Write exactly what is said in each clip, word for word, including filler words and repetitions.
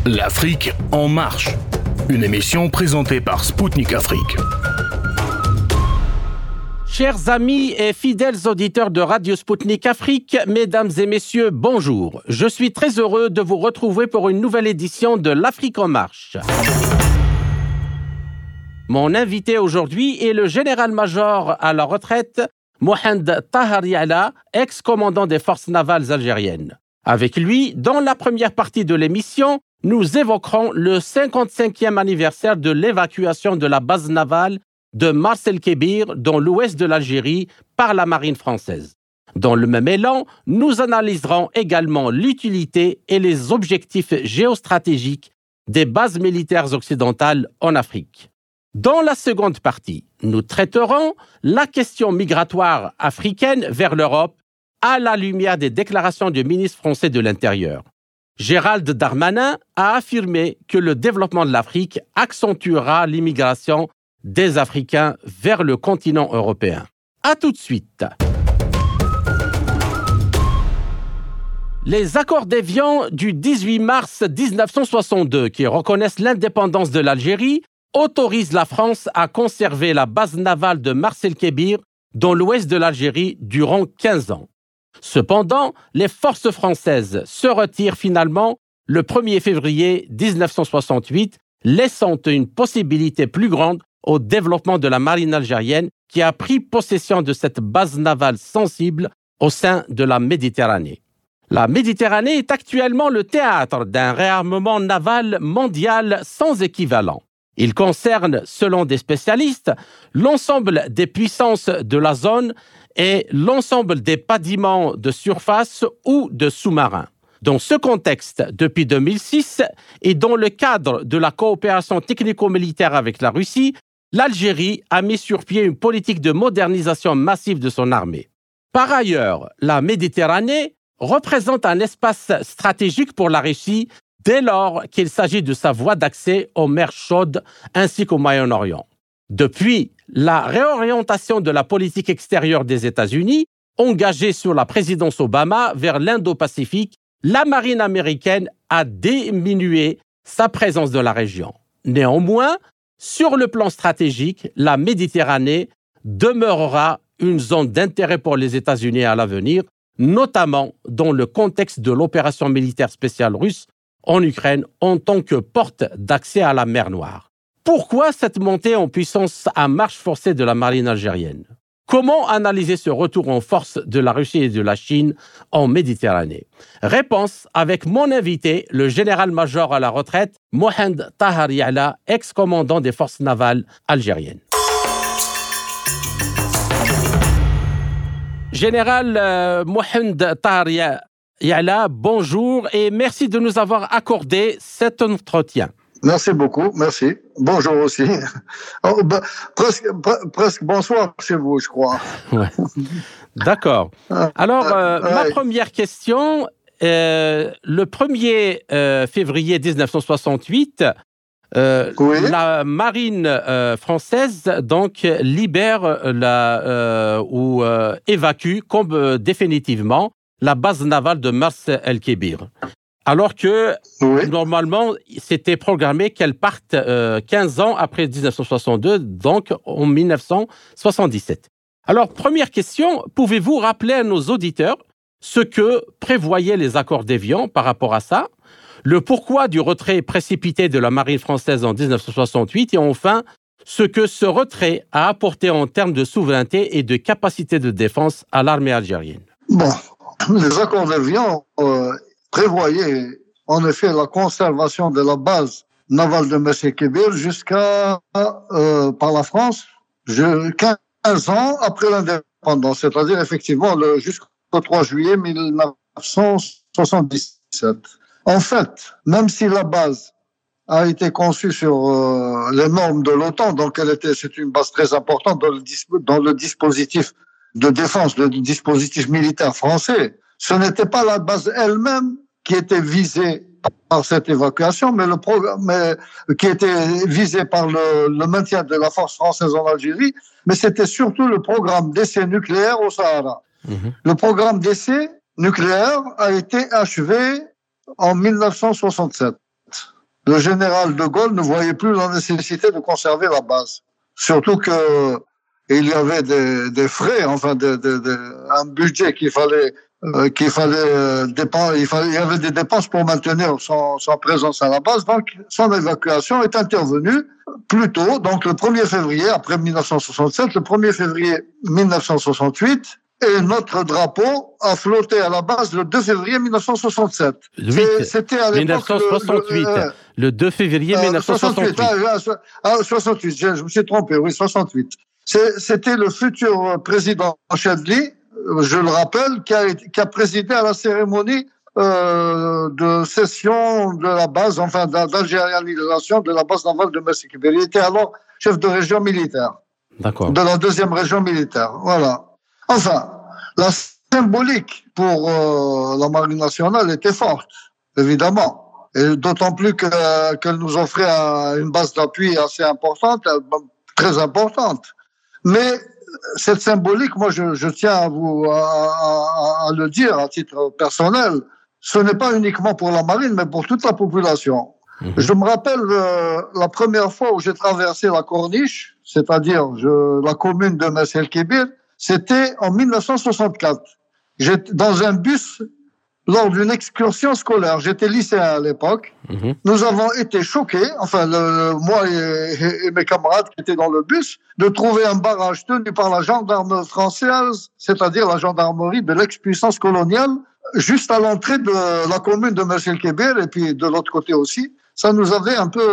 L'Afrique en marche, une émission présentée par Spoutnik Afrique. Chers amis et fidèles auditeurs de Radio Spoutnik Afrique, mesdames et messieurs, bonjour. Je suis très heureux de vous retrouver pour une nouvelle édition de l'Afrique en marche. Mon invité aujourd'hui est le général-major à la retraite, Mohamed Tahar Ya'la, ex-commandant des forces navales algériennes. Avec lui, dans la première partie de l'émission, nous évoquerons le cinquante-cinquième anniversaire de l'évacuation de la base navale de Mars el-Kébir dans l'ouest de l'Algérie par la marine française. Dans le même élan, nous analyserons également l'utilité et les objectifs géostratégiques des bases militaires occidentales en Afrique. Dans la seconde partie, nous traiterons la question migratoire africaine vers l'Europe à la lumière des déclarations du ministre français de l'Intérieur. Gérald Darmanin a affirmé que le développement de l'Afrique accentuera l'immigration des Africains vers le continent européen. À tout de suite. Les accords d'Évian du dix-huit mars dix-neuf cent soixante-deux, qui reconnaissent l'indépendance de l'Algérie, autorisent la France à conserver la base navale de Mars el-Kébir dans l'ouest de l'Algérie durant quinze ans. Cependant, les forces françaises se retirent finalement le premier février dix-neuf cent soixante-huit, laissant une possibilité plus grande au développement de la marine algérienne qui a pris possession de cette base navale sensible au sein de la Méditerranée. La Méditerranée est actuellement le théâtre d'un réarmement naval mondial sans équivalent. Il concerne, selon des spécialistes, l'ensemble des puissances de la zone et l'ensemble des bâtiments de surface ou de sous-marins. Dans ce contexte, depuis deux mille six, et dans le cadre de la coopération technico-militaire avec la Russie, l'Algérie a mis sur pied une politique de modernisation massive de son armée. Par ailleurs, la Méditerranée représente un espace stratégique pour la Russie dès lors qu'il s'agit de sa voie d'accès aux mers chaudes ainsi qu'au Moyen-Orient. Depuis la réorientation de la politique extérieure des États-Unis, engagée sous la présidence Obama vers l'Indo-Pacifique, la marine américaine a diminué sa présence dans la région. Néanmoins, sur le plan stratégique, la Méditerranée demeurera une zone d'intérêt pour les États-Unis à l'avenir, notamment dans le contexte de l'opération militaire spéciale russe en Ukraine en tant que porte d'accès à la mer Noire. Pourquoi cette montée en puissance à marche forcée de la marine algérienne ? Comment analyser ce retour en force de la Russie et de la Chine en Méditerranée ? Réponse avec mon invité, le général-major à la retraite, Mohamed Tahar Ya'la, ex-commandant des forces navales algériennes. Général euh, Mohamed Tahar Ya'la, bonjour et merci de nous avoir accordé cet entretien. Merci beaucoup, merci. Bonjour aussi. Oh, bah, presque, pre- presque bonsoir chez vous, je crois. Ouais. D'accord. Alors, euh, ouais. ma première question, euh, le premier euh, février dix-neuf cent soixante-huit, euh, oui. la marine euh, française donc libère la, euh, ou euh, évacue comme euh, définitivement la base navale de Mars el-Kébir. Alors que, oui. normalement, c'était programmé qu'elle parte euh, quinze ans après dix-neuf cent soixante-deux, donc en dix-neuf cent soixante-dix-sept. Alors, première question, pouvez-vous rappeler à nos auditeurs ce que prévoyaient les accords d'Évian par rapport à ça, le pourquoi du retrait précipité de la marine française en dix-neuf cent soixante-huit et enfin, ce que ce retrait a apporté en termes de souveraineté et de capacité de défense à l'armée algérienne? Bon, les accords d'Évian... Euh... prévoyait en effet la conservation de la base navale de Mars el-Kébir jusqu'à, euh, par la France, quinze ans après l'indépendance, c'est-à-dire effectivement le, jusqu'au trois juillet dix-neuf cent soixante-dix-sept. En fait, même si la base a été conçue sur euh, les normes de l'OTAN, donc elle était, c'est une base très importante dans le, dans le dispositif de défense, le dispositif militaire français, ce n'était pas la base elle-même qui était visée par cette évacuation, mais le programme, mais, qui était visée par le, le maintien de la force française en Algérie, mais c'était surtout le programme d'essai nucléaire au Sahara. Mmh. Le programme d'essai nucléaire a été achevé en dix-neuf cent soixante-sept. le général de Gaulle ne voyait plus la nécessité de conserver la base. Surtout que il y avait des, des frais, enfin, de, de, de, un budget qu'il fallait, euh, qu'il fallait euh, dépenser. Il, fallait, il y avait des dépenses pour maintenir son, son présence à la base. Donc, son évacuation est intervenue plus tôt, donc le premier février, après mille neuf cent soixante-sept, le premier février mille neuf cent soixante-huit, et notre drapeau a flotté à la base le deux février mille neuf cent soixante-sept. huit, C'était à l'époque mille neuf cent soixante-huit, le, le, le deux février euh, mille neuf cent soixante-huit. soixante-huit, ah, ah, soixante-huit, je, je me suis trompé, oui, soixante-huit. C'est, c'était le futur président Chadli, je le rappelle, qui a, qui a présidé à la cérémonie euh, de cession de la base, enfin d'algérianisation de la base navale de Messac Kébir. Il était alors chef de région militaire. D'accord. De la deuxième région militaire. Voilà. Enfin, la symbolique pour euh, la Marine nationale était forte, évidemment. Et d'autant plus que, qu'elle nous offrait un, une base d'appui assez importante, très importante. Mais cette symbolique, moi, je, je tiens à vous à, à, à le dire à titre personnel, ce n'est pas uniquement pour la marine, mais pour toute la population. Mmh. Je me rappelle euh, la première fois où j'ai traversé la Corniche, c'est-à-dire je, la commune de Messac Kébir, c'était en mille neuf cent soixante-quatre. J'étais dans un bus lors d'une excursion scolaire. J'étais lycéen à l'époque. Mmh. Nous avons été choqués, enfin le, le, moi et, et mes camarades qui étaient dans le bus, de trouver un barrage tenu par la gendarme française, c'est-à-dire la gendarmerie de l'ex-puissance coloniale, juste à l'entrée de la commune de Messac Kébir, et puis de l'autre côté aussi. Ça nous avait un peu,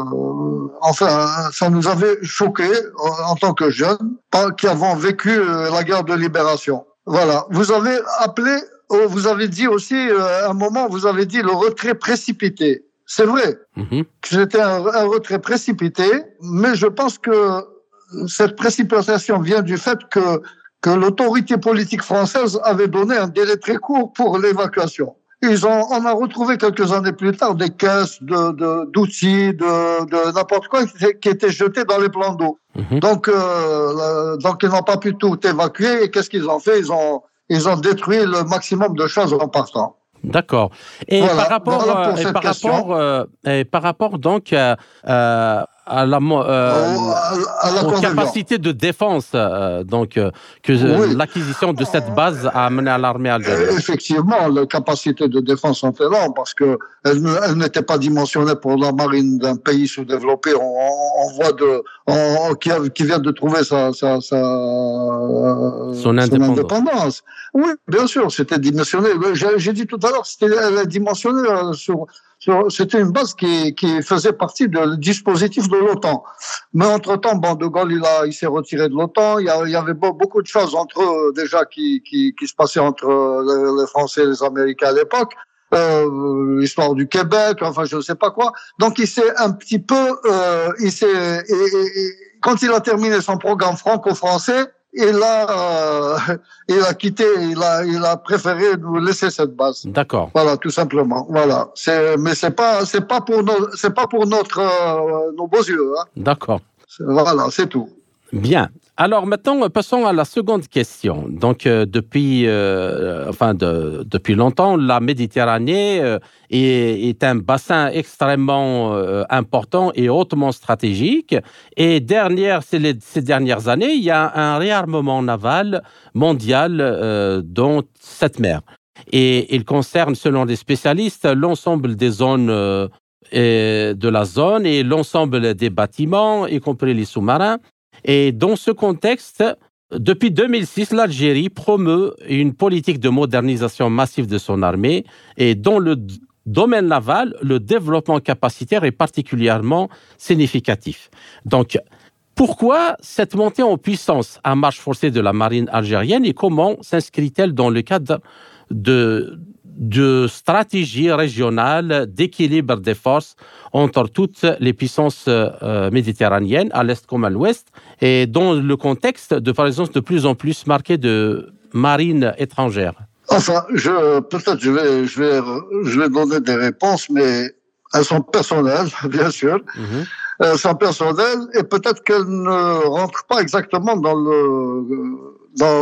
euh, enfin, ça nous avait choqués en tant que jeunes, qui avons vécu la guerre de libération. Voilà. Vous avez appelé, vous avez dit aussi, à un moment, vous avez dit le retrait précipité. C'est vrai. Mm-hmm. C'était un, un retrait précipité, mais je pense que cette précipitation vient du fait que, que l'autorité politique française avait donné un délai très court pour l'évacuation. Ils ont, on a retrouvé quelques années plus tard des caisses de, de, d'outils, de, de n'importe quoi qui étaient jetés dans les plans d'eau. Mmh. Donc, euh, donc ils n'ont pas pu tout évacuer. Et qu'est-ce qu'ils ont fait? Ils ont, ils ont détruit le maximum de choses en partant. D'accord. Et voilà, par rapport, voilà et par rapport, euh, et par rapport donc euh, euh, à la, euh, oh, à la aux capacités de défense, euh, donc euh, que oui. l'acquisition de cette base a amené à l'armée algérienne. Effectivement, les capacités de défense sont énormes parce que elles, elles n'étaient pas dimensionnées pour la marine d'un pays sous-développé. On, on voit de, on, qui, a, qui vient de trouver sa, sa, sa son, indépendance. son indépendance. Oui, bien sûr, c'était dimensionné. J'ai, j'ai dit tout à l'heure, c'était dimensionné sur. C'était une base qui, qui faisait partie du dispositif de l'OTAN. Mais entre-temps, bon, De Gaulle, il, a, il s'est retiré de l'OTAN. Il y, a, il y avait beaucoup de choses entre eux, déjà, qui, qui, qui se passaient entre les Français et les Américains à l'époque. Euh, l'histoire du Québec, enfin, je ne sais pas quoi. Donc, il s'est un petit peu... Euh, il s'est, et, et, et, quand il a terminé son programme franco-français, il a, euh, il a quitté, il a, il a préféré nous laisser cette base. D'accord. Voilà, tout simplement. Voilà. C'est, mais c'est pas, c'est pas pour nos, c'est pas pour notre, euh, nos beaux yeux. Hein. D'accord. C'est, voilà, c'est tout. Bien. Alors maintenant, passons à la seconde question. Donc, euh, depuis, euh, enfin, de, depuis longtemps, la Méditerranée euh, est, est un bassin extrêmement euh, important et hautement stratégique. Et dernière, ces, les, ces dernières années, il y a un réarmement naval mondial euh, dans cette mer. Et il concerne, selon les spécialistes, l'ensemble des zones euh, et de la zone et l'ensemble des bâtiments, y compris les sous-marins. Et dans ce contexte, depuis deux mille six, l'Algérie promeut une politique de modernisation massive de son armée et dans le domaine naval, le développement capacitaire est particulièrement significatif. Donc, pourquoi cette montée en puissance à marche forcée de la marine algérienne et comment s'inscrit-elle dans le cadre de, de stratégie régionale d'équilibre des forces entre toutes les puissances euh, méditerranéennes, à l'est comme à l'ouest, et dans le contexte de présence de plus en plus marquée de marine étrangère? Enfin, je, peut-être je vais, je, vais, je vais donner des réponses, mais elles sont personnelles, bien sûr. Mm-hmm. Elles sont personnelles et peut-être qu'elles ne rentrent pas exactement dans le... dans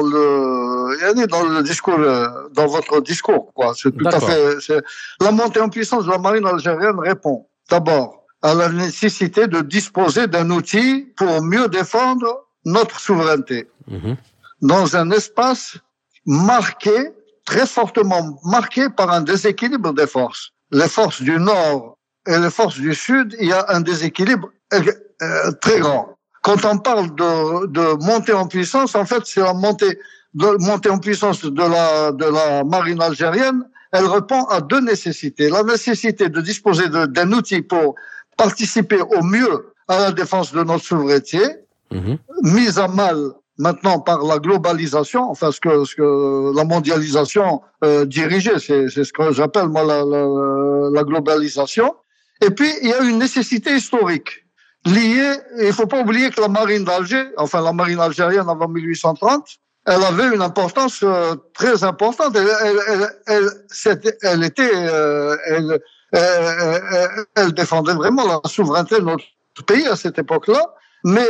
le, dans le discours, dans votre discours, quoi. C'est tout D'accord. à fait, c'est, la montée en puissance de la marine algérienne répond d'abord à la nécessité de disposer d'un outil pour mieux défendre notre souveraineté mmh. dans un espace marqué, très fortement marqué par un déséquilibre des forces. Les forces du Nord et les forces du Sud, il y a un déséquilibre euh, très grand. Quand on parle de, de montée en puissance, en fait, c'est la montée, de, montée en puissance de la, de la marine algérienne. Elle répond à deux nécessités. La nécessité de disposer de, d'un outil pour participer au mieux à la défense de notre souveraineté, mmh. mise à mal maintenant par la globalisation, enfin ce que, ce que la mondialisation euh, dirigée, c'est, c'est ce que j'appelle moi la, la, la globalisation. Et puis il y a une nécessité historique liée. Il faut pas oublier que la marine d'Alger, enfin la marine algérienne avant mille huit cent trente, elle avait une importance euh, très importante. Elle, elle, elle, elle, c'était, elle était, euh, elle, elle, elle, elle défendait vraiment la souveraineté de notre pays à cette époque-là, mais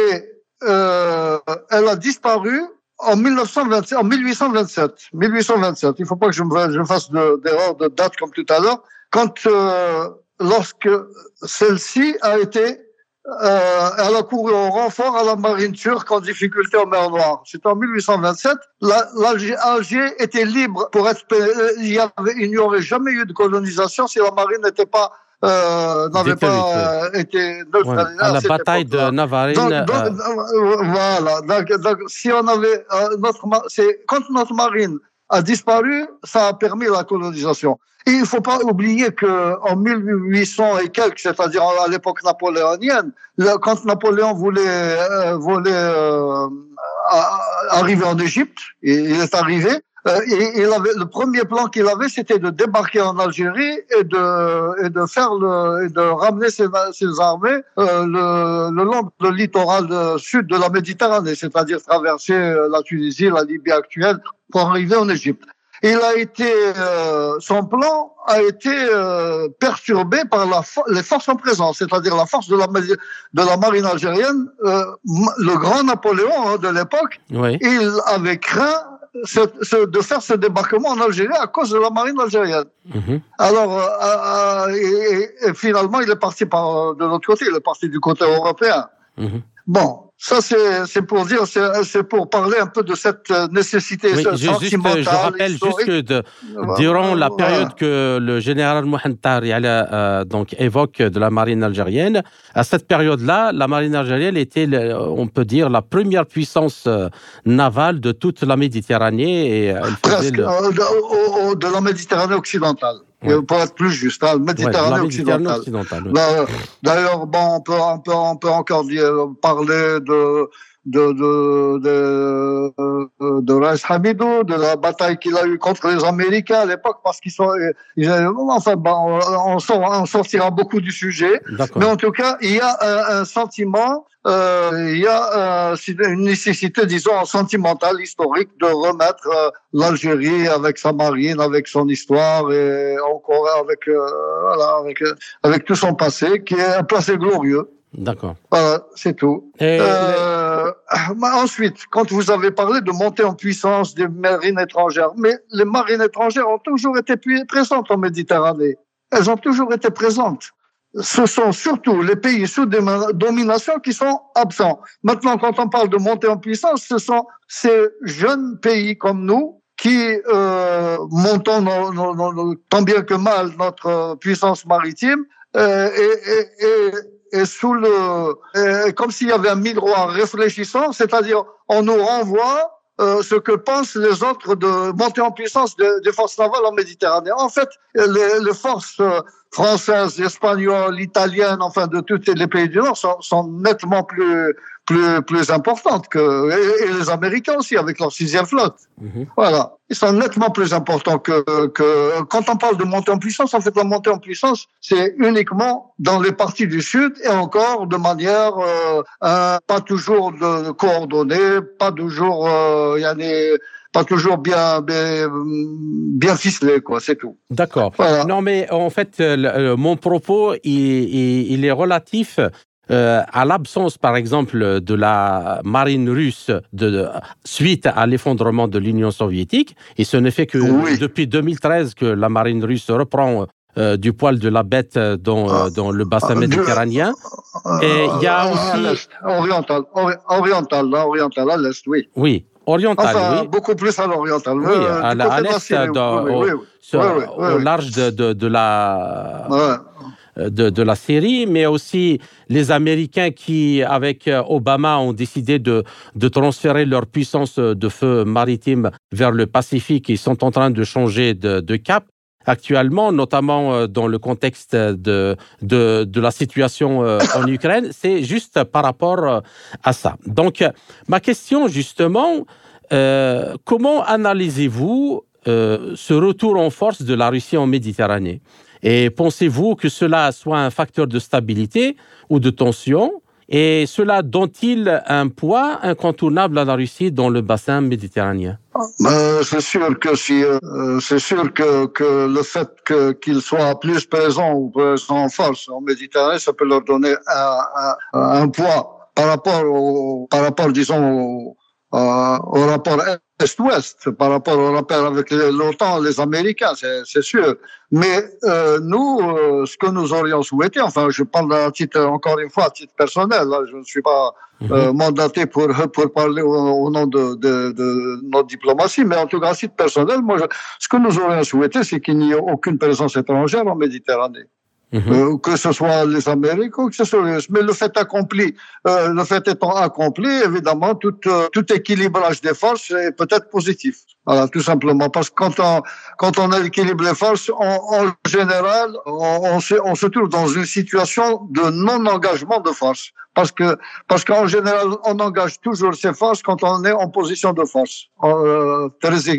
Euh, elle a disparu en, mille neuf cent vingt-sept, en mille huit cent vingt-sept. mille huit cent vingt-sept. Il ne faut pas que je me, je me fasse de, d'erreur de date comme tout à l'heure. Quand, euh, lorsque celle-ci a été, euh, elle a couru au renfort à la marine turque en difficulté en mer Noire. C'était en mille huit cent vingt-sept. La, l'Alger Alger était libre pour être, il y avait, il n'y aurait jamais eu de colonisation si la marine n'était pas Euh, n'avait Détruite, pas euh, été neutralisé. Ouais, à la bataille de Navarine. Donc, donc, euh... Voilà. Donc, donc, si on avait euh, notre, c'est quand notre marine a disparu, ça a permis la colonisation. Et il ne faut pas oublier que en mille huit cents et quelques, c'est-à-dire à l'époque napoléonienne, quand Napoléon voulait, euh, voulait euh, arriver en Égypte, et il est arrivé. Euh, et, il avait, le premier plan qu'il avait, c'était de débarquer en Algérie et de, et de faire le, et de ramener ses, ses armées euh, le, le long du littoral sud de la Méditerranée, c'est-à-dire traverser la Tunisie, la Libye actuelle, pour arriver en Égypte. Il a été, euh, son plan a été euh, perturbé par la fo- les forces en présence, c'est-à-dire la force de la, de la marine algérienne. Euh, le grand Napoléon hein, de l'époque, oui. Il avait craint Ce, ce, de faire ce débarquement en Algérie à cause de la marine algérienne. Mmh. Alors, euh, euh, et, et finalement, il est parti par, de l'autre côté, il est parti du côté européen. Mmh. Bon, ça c'est, c'est pour dire, c'est, c'est pour parler un peu de cette nécessité oui, sentimentale. Juste, je rappelle historique. juste que de, durant la période voilà. que le général Mohamed Tahri euh, donc évoque de la marine algérienne, à cette période-là, la marine algérienne était, on peut dire, la première puissance navale de toute la Méditerranée. Et elle Presque, le... de, de, de la Méditerranée occidentale. Ouais. Pour être plus juste, hein, Méditerranée ouais, occidentale. occidentale ouais. Là, d'ailleurs, bon, on peut, on peut, on peut encore dire, parler de de de de, de, de Reis Hamidou, de la bataille qu'il a eue contre les Américains à l'époque, parce qu'ils sont, ils, enfin, bon, on, sort, on sortira beaucoup du sujet, D'accord. mais en tout cas, il y a un, un sentiment. Euh, il y a euh, une nécessité, disons, sentimentale, historique, de remettre euh, l'Algérie avec sa marine, avec son histoire et encore avec, euh, voilà, avec, avec tout son passé, qui est un passé glorieux. D'accord. Voilà, c'est tout. Et euh, les... Ensuite, quand vous avez parlé de montée en puissance des marines étrangères, mais les marines étrangères ont toujours été présentes en Méditerranée. Elles ont toujours été présentes. Ce sont surtout les pays sous domination qui sont absents. Maintenant, quand on parle de montée en puissance, ce sont ces jeunes pays comme nous qui euh, montons nos, nos, nos, tant bien que mal notre puissance maritime euh, et, et, et, et sous le, et comme s'il y avait un miroir réfléchissant, c'est-à-dire on nous renvoie Euh, ce que pensent les autres de monter en puissance des, des forces navales en Méditerranée. En fait, les, les forces euh, françaises, espagnoles, italiennes, enfin de tous les pays du Nord sont, sont nettement plus plus plus importantes que et, et les Américains aussi avec leur sixième flotte. Mmh. Voilà, ils sont nettement plus importants que que quand on parle de montée en puissance. En fait, la montée en puissance, c'est uniquement dans les parties du Sud et encore de manière euh, euh, pas toujours de, de coordonnée, pas toujours euh, y a des pas toujours bien, bien, bien ficelé, quoi, c'est tout. D'accord. Voilà. Non, mais en fait, le, mon propos, il, il, il est relatif euh, à l'absence, par exemple, de la marine russe de, de, suite à l'effondrement de l'Union soviétique. Et ce n'est fait que oui. depuis deux mille treize que la marine russe reprend euh, du poil de la bête dans, euh, dans le bassin méditerranéen. Et il y a aussi... Oriental, ori- oriental, là, oriental, à l'est, oui. Oui, oriental, Enfin, oui. beaucoup plus à l'oriental. Oui, euh, à, du la- côté à de la l'est, Syrie, dans- oui, au, oui, oui, sur- oui, oui, oui, au oui. large de, de, de la... Ouais. De, de la Syrie, mais aussi les Américains qui, avec Obama, ont décidé de, de transférer leur puissance de feu maritime vers le Pacifique. Ils sont en train de changer de, de cap actuellement, notamment dans le contexte de, de, de la situation en Ukraine. C'est juste par rapport à ça. Donc, ma question, justement, euh, comment analysez-vous euh, ce retour en force de la Russie en Méditerranée ? Et pensez-vous que cela soit un facteur de stabilité ou de tension? Et cela donne-t-il un poids incontournable à la Russie dans le bassin méditerranéen? Ben, c'est sûr que si, euh, c'est sûr que, que le fait que, qu'ils soient plus présents ou présents en force en Méditerranée, ça peut leur donner un, un, un poids par rapport au, par rapport, disons, au, euh, au rapport Est-Ouest, par rapport au rapport avec l'OTAN, les Américains, c'est, c'est sûr. Mais euh, nous, euh, ce que nous aurions souhaité, enfin, je parle à titre, encore une fois, à titre personnel, là, je ne suis pas euh, mandaté pour pour parler au, au nom de, de, de notre diplomatie, mais en tout cas, à titre personnel, moi, je, ce que nous aurions souhaité, c'est qu'il n'y ait aucune présence étrangère en Méditerranée. Mmh. Euh, que ce soit les Américains ou que ce soit les Russes. Mais le fait accompli, euh, le fait étant accompli, évidemment, tout, euh, tout équilibrage des forces est peut-être positif. Voilà, tout simplement. Parce que quand on, quand on équilibre les forces, on, en général, on, on, se, on se trouve dans une situation de non-engagement de force. Parce que, parce qu'en général, on engage toujours ses forces quand on est en position de force. Euh,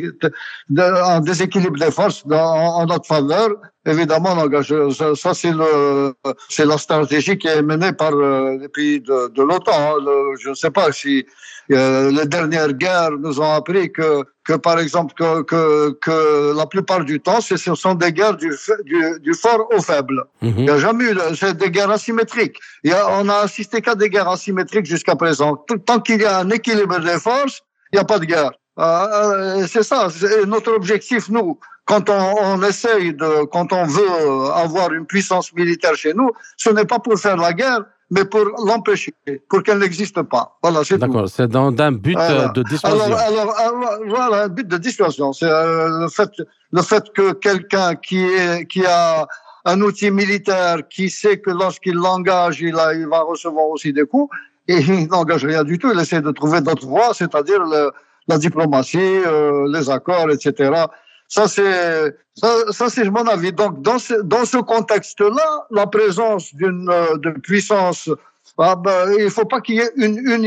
un déséquilibre des forces dans, en notre faveur, évidemment, on engage. Ça, ça c'est le, c'est la stratégie qui est menée par euh, les pays de, de l'OTAN. Le, je ne sais pas si euh, les dernières guerres nous ont appris que, que par exemple, que, que, que la plupart du temps, ce sont des guerres du, du, du fort au faible. Mm-hmm. Il n'y a jamais eu, c'est des guerres asymétriques. Il y a, on a assisté qu'à des guerres asymétriques jusqu'à présent. Tant qu'il y a un équilibre des forces, il n'y a pas de guerre. Euh, c'est ça, c'est notre objectif, nous. Quand on, on essaye de, quand on veut avoir une puissance militaire chez nous, ce n'est pas pour faire la guerre, mais pour l'empêcher, pour qu'elle n'existe pas. Voilà, c'est D'accord, tout. c'est dans un but voilà. de dissuasion. Alors, alors, alors, voilà, un but de dissuasion. C'est euh, le fait, le fait que quelqu'un qui est, qui a un outil militaire, qui sait que lorsqu'il l'engage, il, a, il va recevoir aussi des coups, et il n'engage rien du tout. Il essaie de trouver d'autres voies, c'est-à-dire le, la diplomatie, euh, les accords, et cetera. Ça, c'est, ça, ça, c'est mon avis. Donc, dans ce, dans ce contexte-là, la présence d'une, de puissance, ah ben, il faut pas qu'il y ait une, une,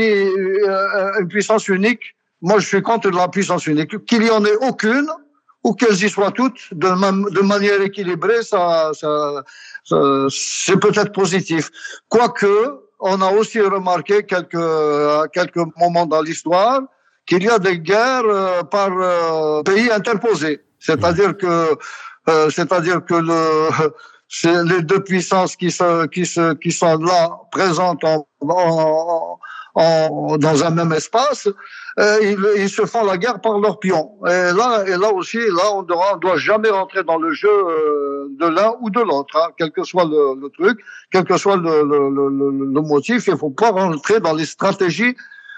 une puissance unique. Moi, je suis contre la puissance unique. Qu'il y en ait aucune, ou qu'elles y soient toutes, de, de manière équilibrée, ça, ça, ça, c'est peut-être positif. Quoique, on a aussi remarqué quelques, à quelques moments dans l'histoire, qu'il y a des guerres euh, par euh, pays interposés. C'est-à-dire que, euh, c'est-à-dire que le, c'est les deux puissances qui se, qui se, qui sont là présentes en, en, en dans un même espace, euh, ils, ils se font la guerre par leurs pions. Et là, et là aussi, là, on doit, on doit jamais rentrer dans le jeu euh, de l'un ou de l'autre, hein, quel que soit le, le truc, quel que soit le, le, le, le motif. Il faut pas rentrer dans les stratégies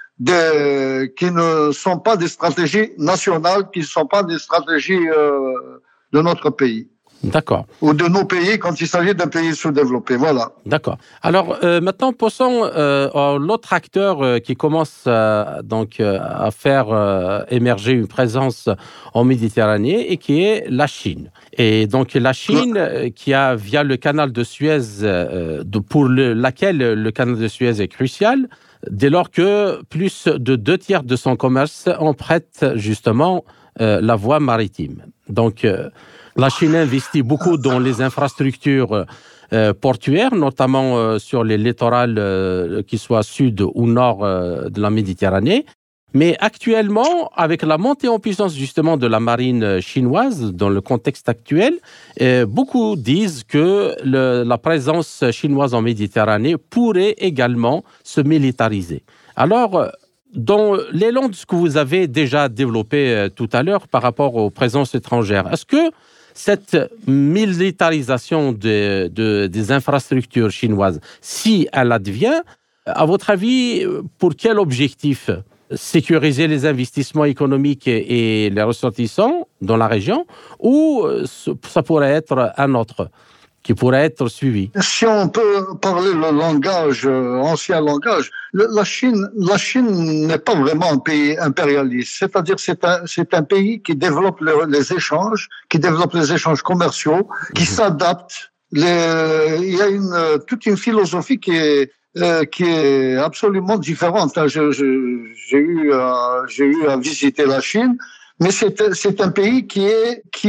Des, qui ne sont pas des stratégies nationales, qui ne sont pas des stratégies euh, de notre pays. D'accord. Ou de nos pays quand il s'agit d'un pays sous-développé. Voilà. D'accord. Alors euh, maintenant, passons euh, à l'autre acteur euh, qui commence euh, donc euh, à faire euh, émerger une présence en Méditerranée et qui est la Chine. Et donc la Chine, euh, qui a via le canal de Suez, euh, de, pour le, laquelle le canal de Suez est crucial, dès lors que plus de deux tiers de son commerce emprunte justement euh, la voie maritime. Donc, euh, la Chine investit beaucoup dans les infrastructures euh, portuaires, notamment euh, sur les littorales, euh, qu'ils soient sud ou nord euh, de la Méditerranée. Mais actuellement, avec la montée en puissance justement de la marine chinoise, dans le contexte actuel, euh, beaucoup disent que le, la présence chinoise en Méditerranée pourrait également se militariser. Alors, dans l'élan de ce que vous avez déjà développé euh, tout à l'heure par rapport aux présences étrangères, est-ce que cette militarisation de, de, des infrastructures chinoises, si elle advient, à votre avis, pour quel objectif ? Sécuriser les investissements économiques et les ressortissants dans la région, ou ça pourrait être un autre qui pourrait être suivi? Si on peut parler le langage, euh, ancien langage, le, la Chine, la Chine n'est pas vraiment un pays impérialiste. C'est-à-dire, c'est un, c'est un pays qui développe les, les échanges, qui développe les échanges commerciaux, qui mmh. s'adapte. Les, il y a une, toute une philosophie qui est, euh, qui est absolument différente. Je, je, j'ai eu, euh, j'ai eu à visiter la Chine. Mais c'est, c'est un pays qui est, qui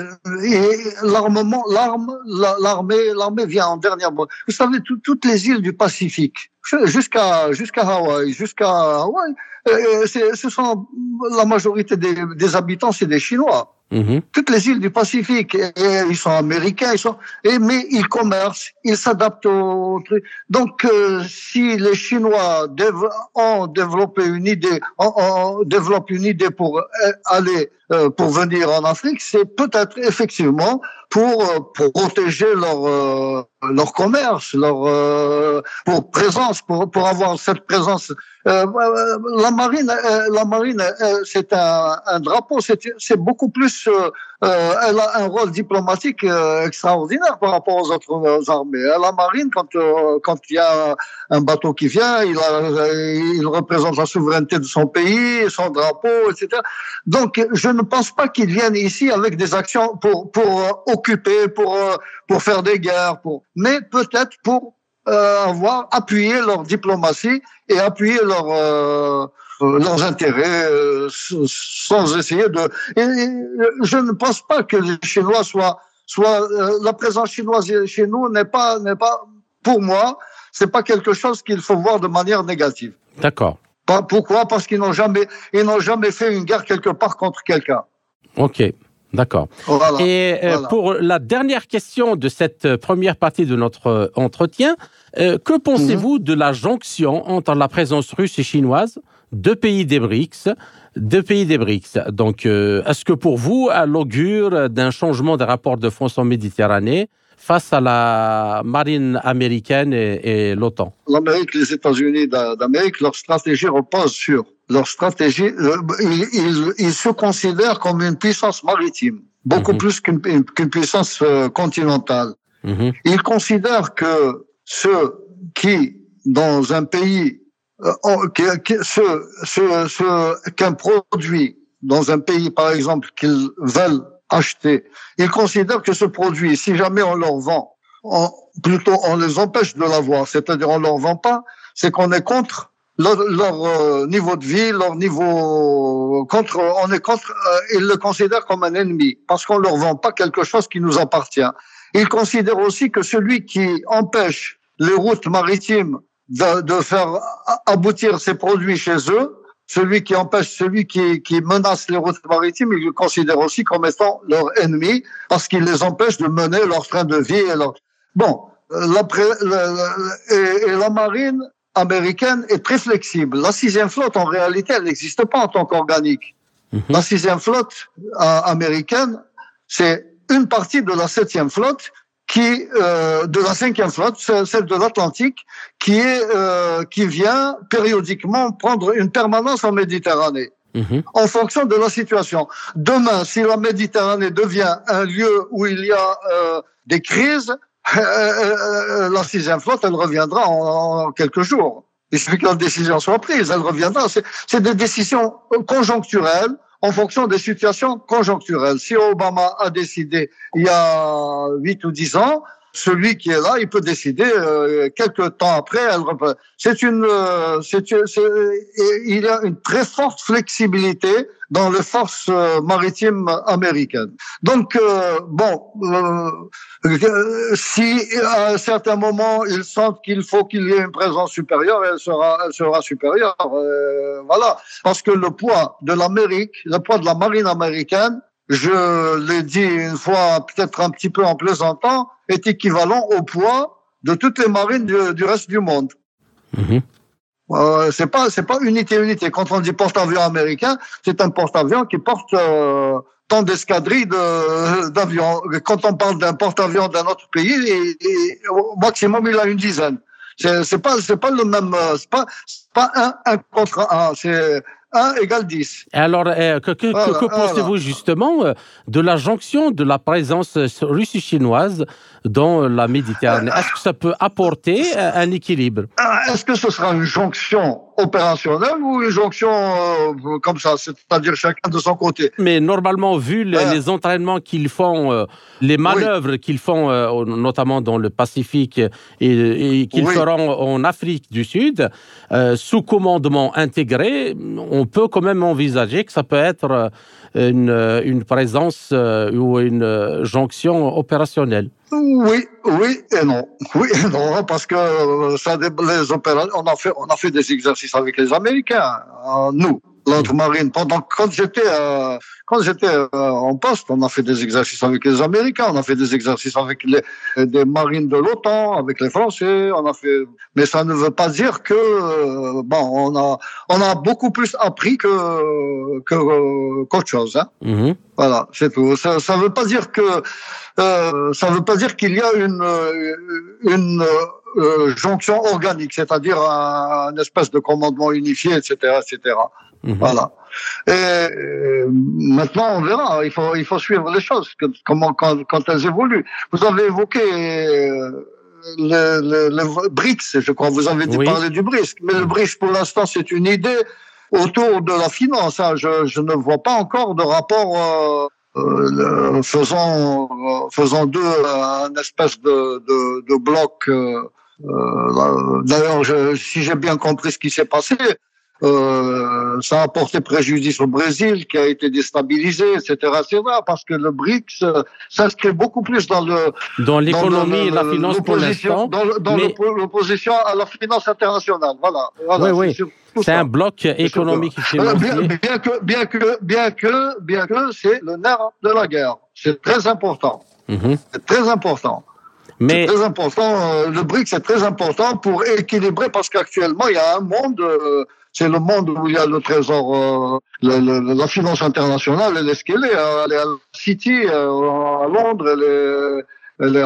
est, l'armement, l'arme, l'armée, l'armée vient en dernière. Vous savez, tout, toutes les îles du Pacifique, jusqu'à, jusqu'à Hawaï, jusqu'à Hawaï, euh, c'est, ce sont la majorité des, des habitants, c'est des Chinois. Mmh. Toutes les îles du Pacifique, et, et ils sont américains, ils sont, et, mais ils commercent, ils s'adaptent au truc. Donc, euh, si les Chinois dev, ont développé une idée, ont, ont développé une idée pour aller, euh, pour venir en Afrique, c'est peut-être effectivement pour, pour protéger leur, euh, leur commerce, leur, euh, pour présence, pour, pour avoir cette présence. Euh, la marine, euh, la marine, euh, c'est un, un drapeau, c'est, c'est beaucoup plus, euh, euh, elle a un rôle diplomatique euh, extraordinaire par rapport aux autres armées. La marine, quand euh, quand il y a un bateau qui vient, il, a, il représente la souveraineté de son pays, son drapeau, et cetera. Donc, je ne pense pas qu'ils viennent ici avec des actions pour pour euh, occuper, pour euh, pour faire des guerres, pour, mais peut-être pour euh, avoir appuyé leur diplomatie et appuyer leur euh, leurs intérêts euh, sans essayer de. Et, et, je ne pense pas que les Chinois soient, soient euh, la présence chinoise chez nous n'est pas, n'est pas, pour moi, c'est pas quelque chose qu'il faut voir de manière négative. D'accord. Pourquoi ? Parce qu'ils n'ont jamais, ils n'ont jamais fait une guerre quelque part contre quelqu'un. Ok. D'accord. Voilà, et euh, voilà. Pour la dernière question de cette première partie de notre entretien, euh, que pensez-vous mmh. de la jonction entre la présence russe et chinoise, deux pays des BRICS, deux pays des BRICS. Donc, euh, est-ce que pour vous, elle augure d'un changement des rapports de force en Méditerranée face à la marine américaine et, et l'OTAN? L'Amérique, les États-Unis d'Amérique, leur stratégie repose sur leur stratégie. Euh, ils, ils, ils se considèrent comme une puissance maritime, beaucoup mm-hmm. plus qu'une, qu'une puissance euh, continentale. Mm-hmm. Ils considèrent que ceux qui, dans un pays, euh, que, que, ce, ce, ce, qu'un produit dans un pays, par exemple, qu'ils veulent acheter, ils considèrent que ce produit, si jamais on leur vend, on, plutôt on les empêche de l'avoir, c'est-à-dire on leur vend pas, c'est qu'on est contre leur, leur euh, niveau de vie, leur niveau contre, on est contre, euh, ils le considèrent comme un ennemi parce qu'on leur vend pas quelque chose qui nous appartient. Ils considèrent aussi que celui qui empêche les routes maritimes de, de faire aboutir ces produits chez eux, celui qui empêche, celui qui, qui menace les routes maritimes, ils le considèrent aussi comme étant leur ennemi parce qu'il les empêche de mener leur train de vie. Et leur... Bon, la, la, et, et la marine américaine est très flexible. La sixième flotte, en réalité, elle n'existe pas en tant qu'organique. Mm-hmm. La sixième flotte euh, américaine, c'est une partie de la septième flotte qui euh, de la cinquième flotte, celle de l'Atlantique, qui est euh, qui vient périodiquement prendre une permanence en Méditerranée, mmh. en fonction de la situation. Demain, si la Méditerranée devient un lieu où il y a euh, des crises, euh, euh, la sixième flotte, elle reviendra en, en quelques jours. Il suffit que la décision soit prise, elle reviendra. C'est, c'est des décisions conjoncturelles, en fonction des situations conjoncturelles. Si Obama a décidé il y a huit ou dix ans, celui qui est là, il peut décider euh, quelques temps après. Elle repart. C'est une, euh, c'est, c'est, il y a une très forte flexibilité dans les forces euh, maritimes américaines. Donc euh, bon, euh, si à un certain moment ils sentent qu'il faut qu'il y ait une présence supérieure, elle sera, elle sera supérieure. Euh, voilà, parce que le poids de l'Amérique, le poids de la marine américaine, je l'ai dit une fois, peut-être un petit peu en plaisantant, est équivalent au poids de toutes les marines du, du reste du monde. Mmh. Euh, c'est pas, c'est pas unité unité. Quand on dit porte-avions américain, c'est un porte-avions qui porte euh, tant d'escadrilles de, d'avions. Quand on parle d'un porte-avions d'un autre pays, et, et, au maximum, il a une dizaine. C'est, c'est pas, c'est pas le même, c'est pas, c'est pas un, un contre un, c'est un égale dix. Alors, euh, que, que, voilà, que pensez-vous voilà. justement euh, de la jonction de la présence russo-chinoise dans la Méditerranée? Est-ce que ça peut apporter euh, un équilibre? Est-ce que ce sera une jonction opérationnelle ou une jonction euh, comme ça, c'est-à-dire chacun de son côté? Mais normalement, vu le, euh, les entraînements qu'ils font, euh, les manœuvres oui. qu'ils font, euh, notamment dans le Pacifique et, et qu'ils oui. feront en Afrique du Sud, euh, sous commandement intégré, on peut quand même envisager que ça peut être une, une présence euh, ou une jonction opérationnelle. Oui, oui et non. Oui et non, parce que ça, les opérations, on a fait, on a fait des exercices avec les Américains, euh, nous, l'autre marine. Pendant quand j'étais, euh, quand j'étais euh, en poste, on a fait des exercices avec les Américains, on a fait des exercices avec les des marines de l'OTAN, avec les Français, on a fait. Mais ça ne veut pas dire que euh, bon, on a, on a beaucoup plus appris que que euh, qu'autre chose. Hein. Mm-hmm. Voilà, c'est tout. Ça, ça veut pas dire que euh, ça veut pas dire qu'il y a une une euh, jonction organique, c'est-à-dire un, un espèce de commandement unifié, et cetera, et cetera. Mmh. Voilà. Et euh, maintenant, on verra. Il faut, il faut suivre les choses, que, comment, quand, quand elles évoluent. Vous avez évoqué euh, le, le, le B R I C S, je crois. Vous avez dit oui. parler du B R I C S, mais le B R I C S, pour l'instant, c'est une idée autour de la finance. Hein. Je, je ne vois pas encore de rapport. Euh, Euh, faisant euh, faisant d'eux un espèce de de, de bloc. Euh, euh, d'ailleurs, je, si j'ai bien compris ce qui s'est passé, euh, ça a porté préjudice au Brésil, qui a été déstabilisé, et cetera, et cetera, parce que le B R I C S euh, s'inscrit beaucoup plus dans le dans l'économie dans le, et la finance pour l'instant, dans, dans mais... l'opposition à la finance internationale. Voilà. voilà oui, oui. C'est ça. Un bloc économique et financier. Bien, bien que, bien que, bien que, bien que, c'est le nerf de la guerre. C'est très important. Mm-hmm. C'est très important. Mais... C'est très important. Le B R I C S est très important pour équilibrer, parce qu'actuellement, il y a un monde, euh, c'est le monde où il y a le trésor, euh, le, le, la finance internationale, elle est ce qu'elle est. Elle est à City, euh, à Londres, elle est, elle est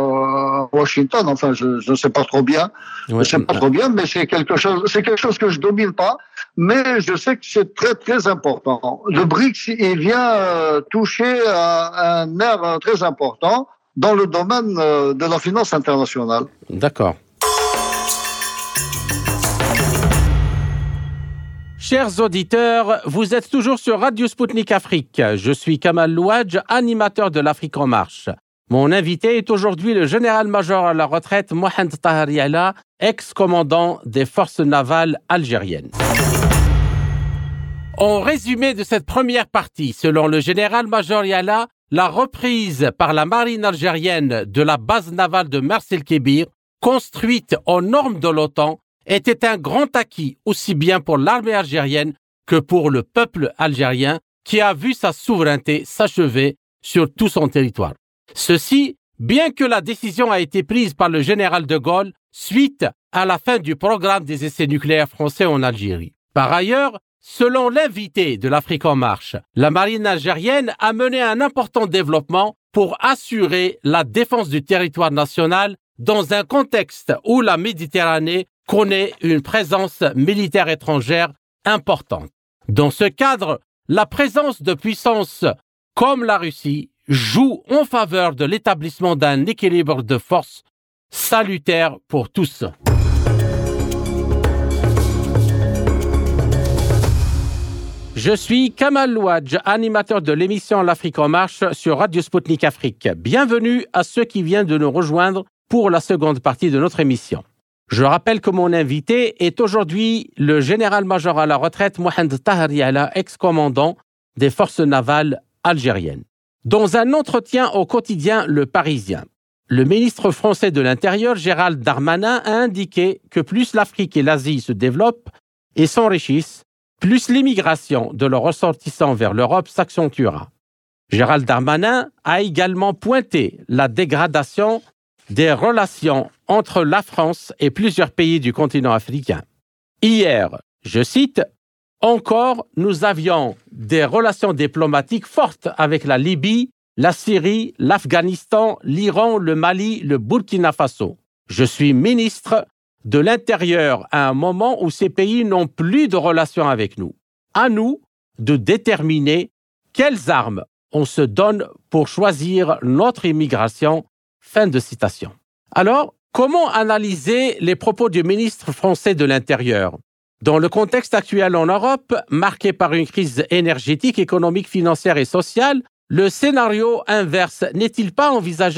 à Washington. Enfin, je, je ne sais pas trop bien. Ouais. Je ne sais pas trop bien, mais c'est quelque chose, c'est quelque chose que je domine pas. Mais je sais que c'est très, très important. Le B R I C S, il vient euh, toucher à un nerf très important dans le domaine euh, de la finance internationale. D'accord. Chers auditeurs, vous êtes toujours sur Radio Sputnik Afrique. Je suis Kamal Louadj, animateur de l'Afrique en marche. Mon invité est aujourd'hui le général-major à la retraite Mohamed Tahar Yala, ex-commandant des forces navales algériennes. En résumé de cette première partie, selon le général-major Yala, la reprise par la marine algérienne de la base navale de Mers el-Kébir, construite aux normes de l'OTAN, était un grand acquis aussi bien pour l'armée algérienne que pour le peuple algérien qui a vu sa souveraineté s'achever sur tout son territoire. Ceci, bien que la décision a été prise par le général de Gaulle suite à la fin du programme des essais nucléaires français en Algérie. Par ailleurs, selon l'invité de l'Afrique en marche, la marine algérienne a mené un important développement pour assurer la défense du territoire national dans un contexte où la Méditerranée connaît une présence militaire étrangère importante. Dans ce cadre, la présence de puissances comme la Russie joue en faveur de l'établissement d'un équilibre de forces salutaire pour tous. Je suis Kamal Louadj, animateur de l'émission L'Afrique en marche sur Radio Sputnik Afrique. Bienvenue à ceux qui viennent de nous rejoindre pour la seconde partie de notre émission. Je rappelle que mon invité est aujourd'hui le général-major à la retraite Mohamed Tahar Yala, ex-commandant des forces navales algériennes. Dans un entretien au quotidien Le Parisien, le ministre français de l'Intérieur, Gérald Darmanin, a indiqué que plus l'Afrique et l'Asie se développent et s'enrichissent, plus l'immigration de leurs ressortissants vers l'Europe s'accentuera. Gérald Darmanin a également pointé la dégradation des relations entre la France et plusieurs pays du continent africain. Hier, je cite, « encore, nous avions des relations diplomatiques fortes avec la Libye, la Syrie, l'Afghanistan, l'Iran, le Mali, le Burkina Faso. Je suis ministre de l'Intérieur à un moment où ces pays n'ont plus de relations avec nous. À nous de déterminer quelles armes on se donne pour choisir notre immigration. Fin de citation. Alors, comment analyser les propos du ministre français de l'Intérieur ? Dans le contexte actuel en Europe, marqué par une crise énergétique, économique, financière et sociale, le scénario inverse n'est-il pas envisageable ?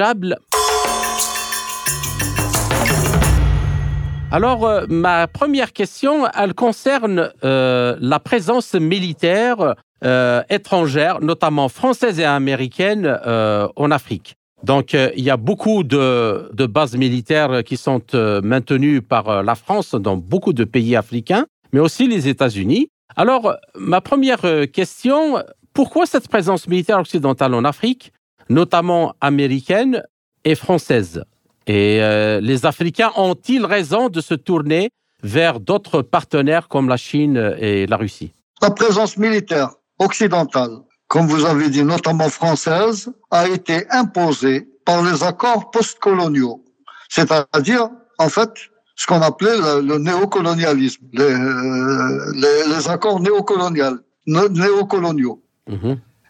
Alors, euh, ma première question, elle concerne euh, la présence militaire euh, étrangère, notamment française et américaine, euh, en Afrique. Donc, euh, il y a beaucoup de, de bases militaires qui sont euh, maintenues par euh, la France dans beaucoup de pays africains, mais aussi les États-Unis. Alors, ma première question, pourquoi cette présence militaire occidentale en Afrique, notamment américaine et française ? Et euh, les Africains ont-ils raison de se tourner vers d'autres partenaires comme la Chine et la Russie ? La présence militaire occidentale, comme vous avez dit, notamment française, a été imposée par les accords postcoloniaux, c'est-à-dire, en fait, ce qu'on appelait le, le néocolonialisme, les, euh, les, les accords néocoloniaux. néocoloniaux. Mmh.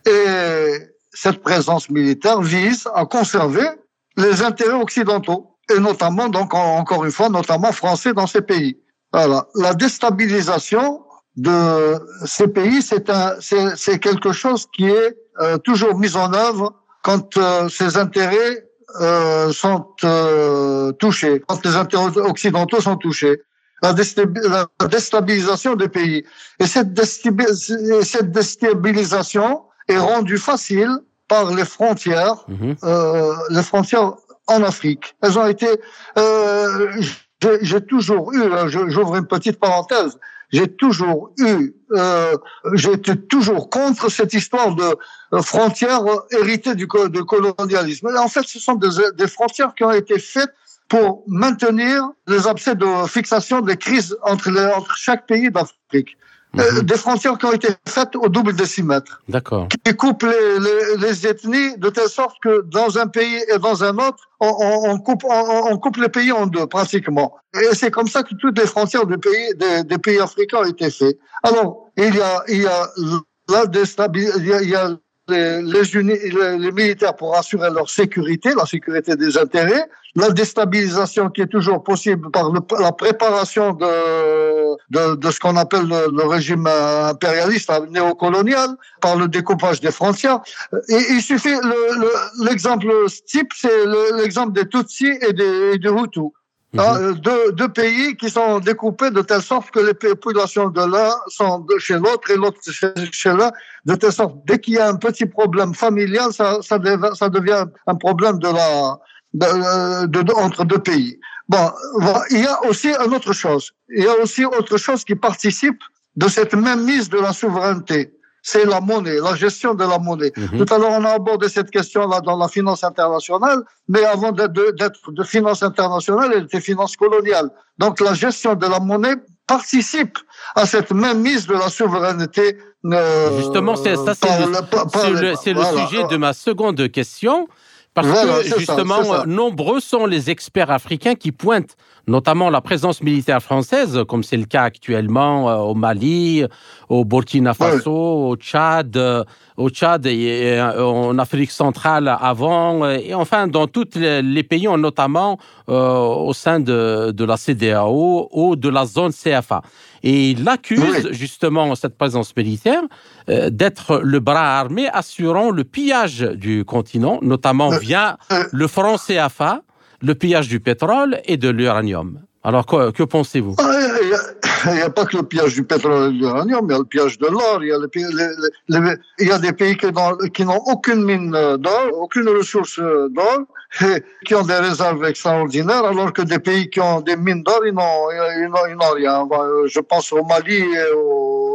Et cette présence militaire vise à conserver les intérêts occidentaux, et notamment, donc, encore une fois, notamment français dans ces pays. Voilà. La déstabilisation de ces pays, c'est un, c'est, c'est quelque chose qui est euh, toujours mis en œuvre quand euh, ces intérêts euh, sont euh, touchés, quand les intérêts occidentaux sont touchés. La, déstabi- la déstabilisation des pays. Et cette, déstabi- cette déstabilisation est rendue facile par les frontières, mmh. euh, les frontières en Afrique. Elles ont été, euh, j'ai, j'ai toujours eu, j'ouvre une petite parenthèse, j'ai toujours eu, euh, j'étais toujours contre cette histoire de euh, frontières héritées du de colonialisme. Et en fait, ce sont des, des frontières qui ont été faites pour maintenir les abcès de fixation des crises entre, les, entre chaque pays d'Afrique. Mmh. Euh, des frontières qui ont été faites au double décimètre. D'accord. Qui coupent les, les, les ethnies de telle sorte que dans un pays et dans un autre, on, on, on, coupe, on, on coupe les pays en deux, pratiquement. Et c'est comme ça que toutes les frontières des pays, des, des pays africains ont été faites. Alors, il y a, il y a la déstabilisation, il y a, il y a les, les, uni, les, les militaires pour assurer leur sécurité, la sécurité des intérêts, la déstabilisation qui est toujours possible par le, la préparation de, de, de ce qu'on appelle le, le régime impérialiste néocolonial, par le découpage des frontières. Et il suffit, le, le, l'exemple type, c'est le, l'exemple des Tutsis et des, et des Hutus. Mmh. Hein, deux, deux pays qui sont découpés de telle sorte que les populations de l'un sont de chez l'autre et l'autre chez, chez l'un, de telle sorte, dès qu'il y a un petit problème familial, ça, ça, devient, ça devient un problème de la, de, de, de, entre deux pays. Bon, il y a aussi une autre chose. Il y a aussi autre chose qui participe de cette même mise de la souveraineté. C'est la monnaie, la gestion de la monnaie. Mmh. Tout à l'heure, on a abordé cette question-là dans la finance internationale, mais avant d'être de, d'être de finance internationale, elle était finance coloniale. Donc, la gestion de la monnaie participe à cette même mise de la souveraineté. Euh, Justement, c'est ça, c'est le, le, c'est le, c'est le voilà. sujet de ma seconde question. Parce voilà, que, justement, ça, nombreux sont les experts africains qui pointent notamment la présence militaire française, comme c'est le cas actuellement euh, au Mali, au Burkina Faso, ouais. au Tchad, euh, au Tchad et, et en Afrique centrale avant, et enfin dans tous les, les pays, notamment euh, au sein de, de la C D A O ou de la zone C F A. Et il accuse oui. justement cette présence militaire euh, d'être le bras armé assurant le pillage du continent, notamment euh, via euh, le franc C F A, le pillage du pétrole et de l'uranium. Alors, que, que pensez-vous ? Il n'y a, a pas que le pillage du pétrole et de l'uranium, il y a le pillage de l'or, il y a, le, les, les, il y a des pays qui n'ont, qui n'ont aucune mine d'or, aucune ressource d'or, et qui ont des réserves extraordinaires, alors que des pays qui ont des mines d'or, ils n'ont, ils n'ont, ils n'ont rien. Je pense au Mali et au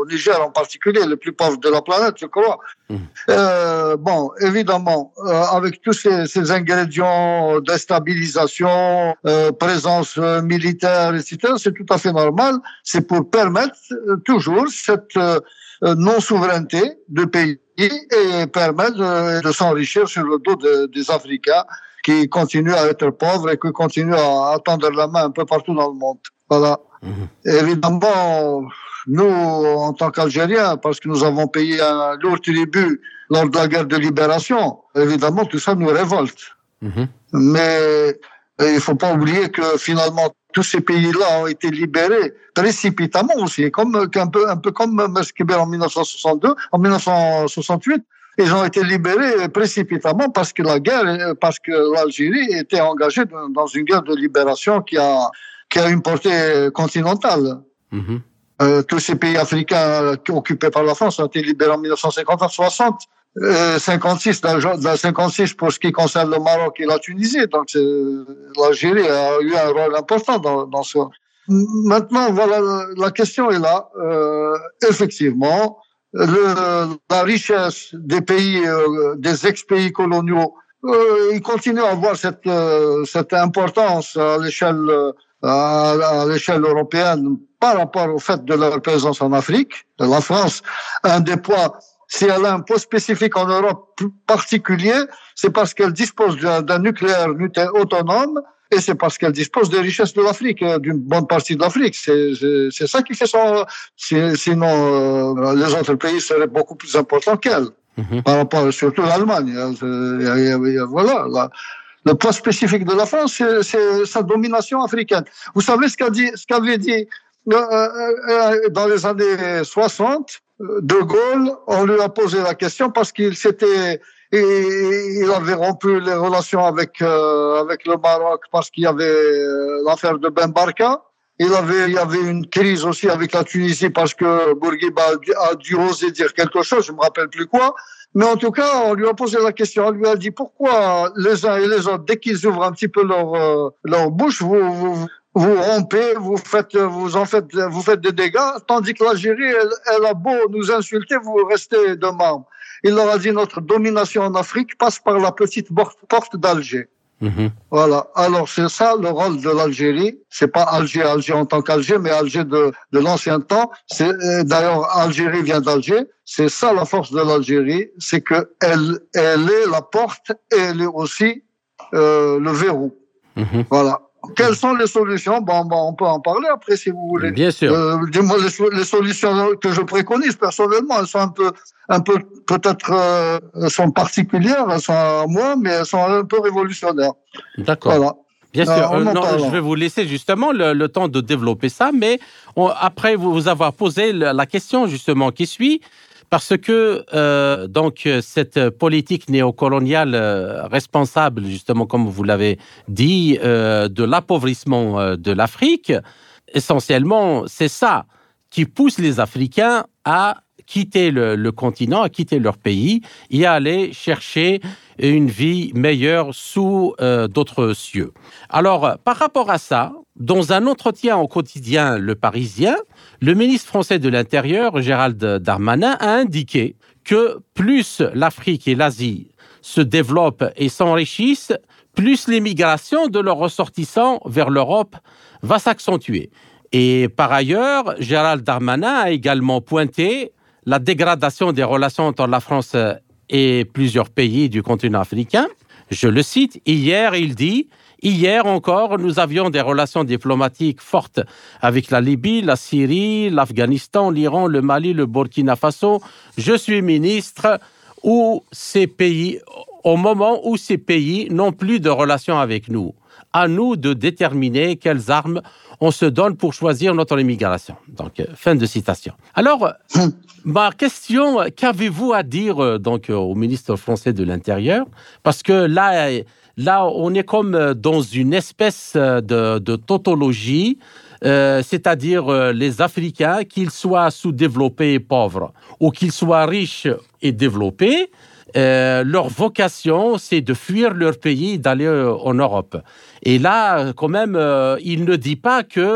Niger en particulier, le plus pauvre de la planète, je crois. Mmh. Euh, bon, évidemment, euh, avec tous ces, ces ingrédients, déstabilisation, euh, présence euh, militaire, et cetera, c'est tout à fait normal. C'est pour permettre euh, toujours cette euh, non-souveraineté de pays et permettre de, de s'enrichir sur le dos de, des Africains qui continuent à être pauvres et qui continuent à, à tendre la main un peu partout dans le monde. Voilà. Mmh. Évidemment, nous, en tant qu'Algériens, parce que nous avons payé un lourd tribut lors de la guerre de libération, évidemment, tout ça nous révolte. Mmh. Mais il ne faut pas oublier que finalement, tous ces pays-là ont été libérés précipitamment aussi, comme, un, peu, un peu comme Mers Kébir en dix-neuf cent soixante-deux, en dix-neuf cent soixante-huit. Ils ont été libérés précipitamment parce que la guerre, parce que l'Algérie était engagée dans une guerre de libération qui a, qui a une portée continentale. Mmh. Euh, tous ces pays africains occupés par la France ont été libérés en dix-neuf cent cinquante à soixante. Euh, cinquante-six, dans, dans cinquante-six pour ce qui concerne le Maroc et la Tunisie. Donc, l'Algérie a eu un rôle important dans, dans ce. Maintenant, voilà, la question est là. Euh, effectivement, le, la richesse des pays, euh, des ex-pays coloniaux, euh, ils continuent à avoir cette, euh, cette importance à l'échelle, à, à l'échelle européenne par rapport au fait de leur présence en Afrique. La France, un des poids. Si elle a un poste spécifique en Europe particulier, c'est parce qu'elle dispose d'un, d'un nucléaire autonome et c'est parce qu'elle dispose des richesses de l'Afrique, d'une bonne partie de l'Afrique. C'est, c'est, c'est ça qui fait son... Sinon, euh, les autres pays seraient beaucoup plus importants qu'elle, mm-hmm. par rapport surtout à l'Allemagne. Voilà. La, le poste spécifique de la France, c'est, c'est sa domination africaine. Vous savez ce qu'a dit, ce qu'avait dit euh, euh, dans les années soixante, De Gaulle, on lui a posé la question parce qu'il s'était, il avait rompu les relations avec euh, avec le Maroc parce qu'il y avait euh, l'affaire de Ben Barka. Il avait, il y avait une crise aussi avec la Tunisie parce que Bourguiba a, a dû oser dire quelque chose, je me rappelle plus quoi. Mais en tout cas, on lui a posé la question, on lui a dit pourquoi les uns et les autres, dès qu'ils ouvrent un petit peu leur euh, leur bouche, vous, vous vous rompez, vous faites, vous en faites, vous faites des dégâts, tandis que l'Algérie, elle, elle a beau nous insulter, vous restez de marbre. Il leur a dit notre domination en Afrique passe par la petite porte d'Alger. Mmh. Voilà. Alors c'est ça le rôle de l'Algérie. C'est pas Alger, Alger en tant qu'Alger, mais Alger de, de l'ancien temps. C'est d'ailleurs Algérie vient d'Alger. C'est ça la force de l'Algérie, c'est que elle, elle est la porte et elle est aussi euh, le verrou. Mmh. Voilà. Quelles sont les solutions? Bon, bon, on peut en parler après si vous voulez. Bien sûr. Euh, dis-moi les, les solutions que je préconise personnellement, elles sont un peu, un peu peut-être, euh, elles sont particulières, elles sont à moi, mais elles sont un peu révolutionnaires. D'accord. Voilà. Bien sûr. Euh, non, je vais vous laisser justement le, le temps de développer ça, mais on, après vous avoir posé la question justement qui suit. Parce que euh, donc cette politique néocoloniale euh, responsable, justement comme vous l'avez dit, euh, de l'appauvrissement euh, de l'Afrique, essentiellement, c'est ça qui pousse les Africains à quitter le, le continent, à quitter leur pays et à aller chercher une vie meilleure sous euh, d'autres cieux. Alors, par rapport à ça, dans un entretien au quotidien Le Parisien, le ministre français de l'Intérieur, Gérald Darmanin, a indiqué que plus l'Afrique et l'Asie se développent et s'enrichissent, plus l'immigration de leurs ressortissants vers l'Europe va s'accentuer. Et par ailleurs, Gérald Darmanin a également pointé la dégradation des relations entre la France et plusieurs pays du continent africain. Je le cite, hier, il dit « Hier encore, nous avions des relations diplomatiques fortes avec la Libye, la Syrie, l'Afghanistan, l'Iran, le Mali, le Burkina Faso. Je suis ministre où ces pays, au moment où ces pays n'ont plus de relations avec nous. À nous de déterminer quelles armes on se donne pour choisir notre immigration. » Donc, fin de citation. Alors, ma question, qu'avez-vous à dire donc, au ministre français de l'Intérieur? Parce que là, là, on est comme dans une espèce de, de tautologie, euh, c'est-à-dire euh, les Africains, qu'ils soient sous-développés et pauvres, ou qu'ils soient riches et développés, Euh, leur vocation, c'est de fuir leur pays, d'aller euh, en Europe. Et là, quand même, euh, il ne dit pas que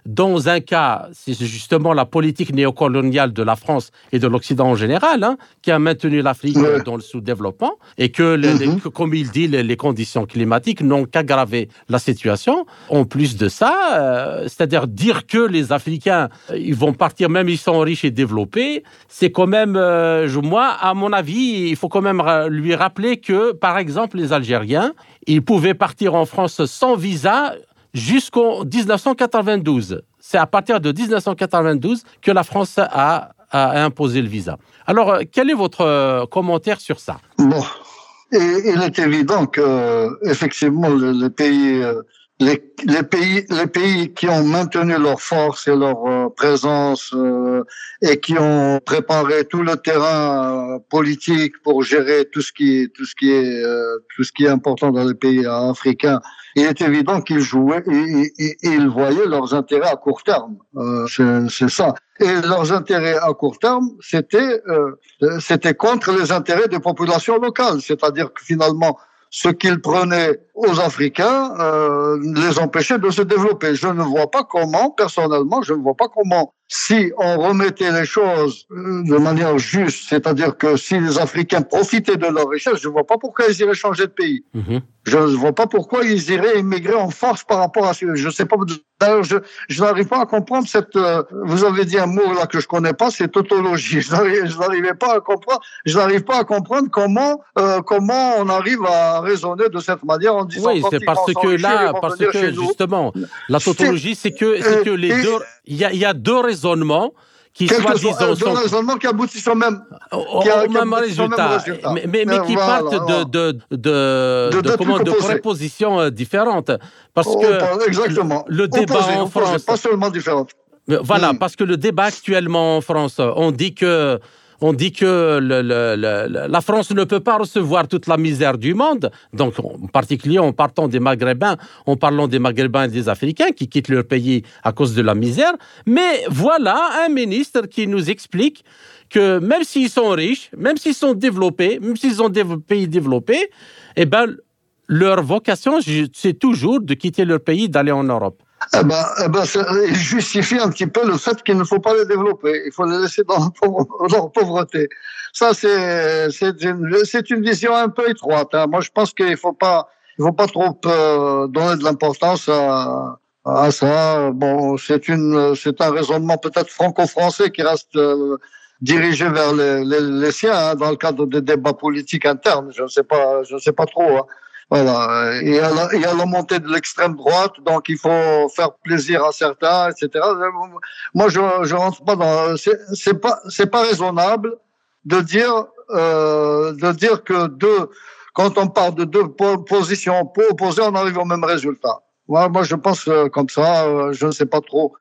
dans un cas, c'est justement la politique néocoloniale de la France et de l'Occident en général hein, qui a maintenu l'Afrique Ouais. dans le sous-développement et que, les, les, Mhm. que, comme il dit, les, les conditions climatiques n'ont qu'aggravé la situation. En plus de ça, euh, c'est-à-dire dire que les Africains, euh, ils vont partir, même ils sont riches et développés, c'est quand même, euh, je- moi, à mon avis, il faut quand même ra- lui rappeler que, par exemple, les Algériens, ils pouvaient partir en France sans visa jusqu'en dix-neuf cent quatre-vingt-douze. C'est à partir de dix-neuf cent quatre-vingt-douze que la France a, a imposé le visa. Alors, euh, quel est votre euh, commentaire sur ça? Bon, et il est évident que effectivement le- les pays, euh, les, les pays, les pays qui ont maintenu leur force et leur euh, présence euh, et qui ont préparé tout le terrain euh, politique pour gérer tout ce qui, tout ce qui est, euh, tout ce qui est important dans les pays africains. Il est évident qu'ils jouaient, ils, ils, ils voyaient leurs intérêts à court terme. Euh, c'est, c'est ça. Et leurs intérêts à court terme, c'était euh, c'était contre les intérêts des populations locales. C'est-à-dire que finalement, ce qu'ils prenaient aux Africains euh, les empêchait de se développer. Je ne vois pas comment, personnellement, je ne vois pas comment, si on remettait les choses euh, de manière juste, c'est-à-dire que si les Africains profitaient de leur richesse, je ne vois pas pourquoi ils iraient changer de pays. Mm-hmm. Je ne vois pas pourquoi ils iraient immigrer en force par rapport à ce. Je sais pas. D'ailleurs, je, je n'arrive pas à comprendre cette. Euh, vous avez dit un mot là que je connais pas, c'est tautologie. Je n'arrive, je n'arrivais pas à comprendre. Je n'arrive pas à comprendre comment euh, comment on arrive à raisonner de cette manière en disant. Oui, c'est parce que là, parce que justement, la tautologie, c'est que c'est que les et, deux. Il y a il y a deux raisonnements qui soi-disant euh, sont raisonnements qui aboutissent au même, au, qui a, au qui même, résultat, même résultat, mais, mais, mais qui voilà, partent voilà. de de de, de, de, de, comment, de prépositions différentes, parce oh, que exactement. le, le débat opposé, en opposé, France, pas seulement différentes. Voilà, hmm. parce que le débat actuellement en France, on dit que on dit que le, le, le, la France ne peut pas recevoir toute la misère du monde, donc en particulier en partant des Maghrébins, en parlant des Maghrébins et des Africains qui quittent leur pays à cause de la misère. Mais voilà un ministre qui nous explique que même s'ils sont riches, même s'ils sont développés, même s'ils ont des pays développés, eh ben, leur vocation, c'est toujours de quitter leur pays, d'aller en Europe. Eh ben, eh ben, il justifie un petit peu le fait qu'il ne faut pas les développer. Il faut les laisser dans leur pauvreté. Ça, c'est, c'est une, c'est une vision un peu étroite. Hein. Moi, je pense qu'il faut pas, il faut pas trop euh, donner de l'importance à, à ça. Bon, c'est une, c'est un raisonnement peut-être franco-français qui reste euh, dirigé vers les, les, les siens hein, dans le cadre des débats politiques internes. Je ne sais pas, je ne sais pas trop. Hein. Voilà. Il y a la, il y a la montée de l'extrême droite, donc il faut faire plaisir à certains, et cetera. Moi, je, je rentre pas dans. C'est, c'est pas, c'est pas raisonnable de dire, euh, de dire que deux, quand on parle de deux positions opposées, on arrive au même résultat. Moi, moi, je pense comme ça. Je ne sais pas trop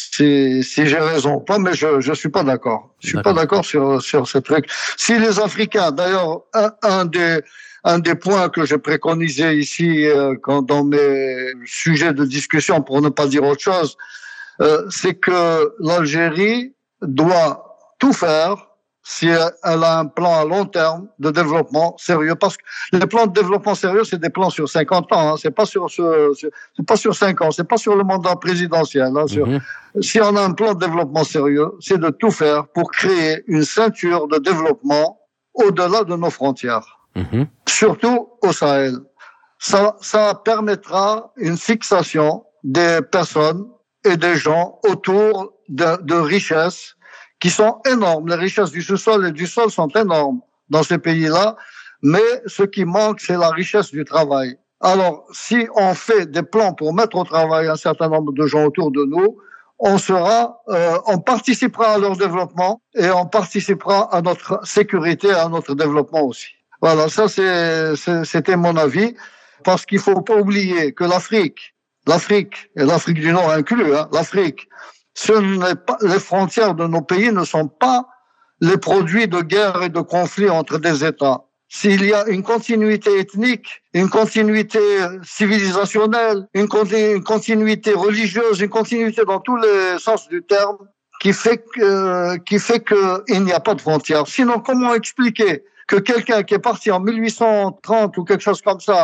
si, si j'ai raison ou pas, mais je, je suis pas d'accord. Je suis d'accord. pas d'accord sur sur ce truc. Si les Africains, d'ailleurs, un, un des Un des points que j'ai préconisé ici euh, quand, dans mes sujets de discussion, pour ne pas dire autre chose, euh, c'est que l'Algérie doit tout faire si elle a un plan à long terme de développement sérieux. Parce que les plans de développement sérieux, c'est des plans sur cinquante ans. Hein, c'est pas sur, sur, sur c'est pas sur cinq ans. C'est pas sur le mandat présidentiel. Hein, sur, mm-hmm. Si on a un plan de développement sérieux, c'est de tout faire pour créer une ceinture de développement au-delà de nos frontières. Mmh. Surtout au Sahel. Ça, ça permettra une fixation des personnes et des gens autour de, de richesses qui sont énormes. Les richesses du sous-sol et du sol sont énormes dans ces pays-là, mais ce qui manque, c'est la richesse du travail. Alors, si on fait des plans pour mettre au travail un certain nombre de gens autour de nous, on sera, euh, on participera à leur développement et on participera à notre sécurité et à notre développement aussi. Voilà, ça c'est, c'est, c'était mon avis, parce qu'il faut pas oublier que l'Afrique, l'Afrique et l'Afrique du Nord inclus, hein, l'Afrique, ce n'est pas, les frontières de nos pays ne sont pas les produits de guerre et de conflits entre des États. S'il y a une continuité ethnique, une continuité civilisationnelle, une, continu, une continuité religieuse, une continuité dans tous les sens du terme, qui fait que, qui fait que il n'y a pas de frontières. Sinon, comment expliquer que quelqu'un qui est parti en mille huit cent trente ou quelque chose comme ça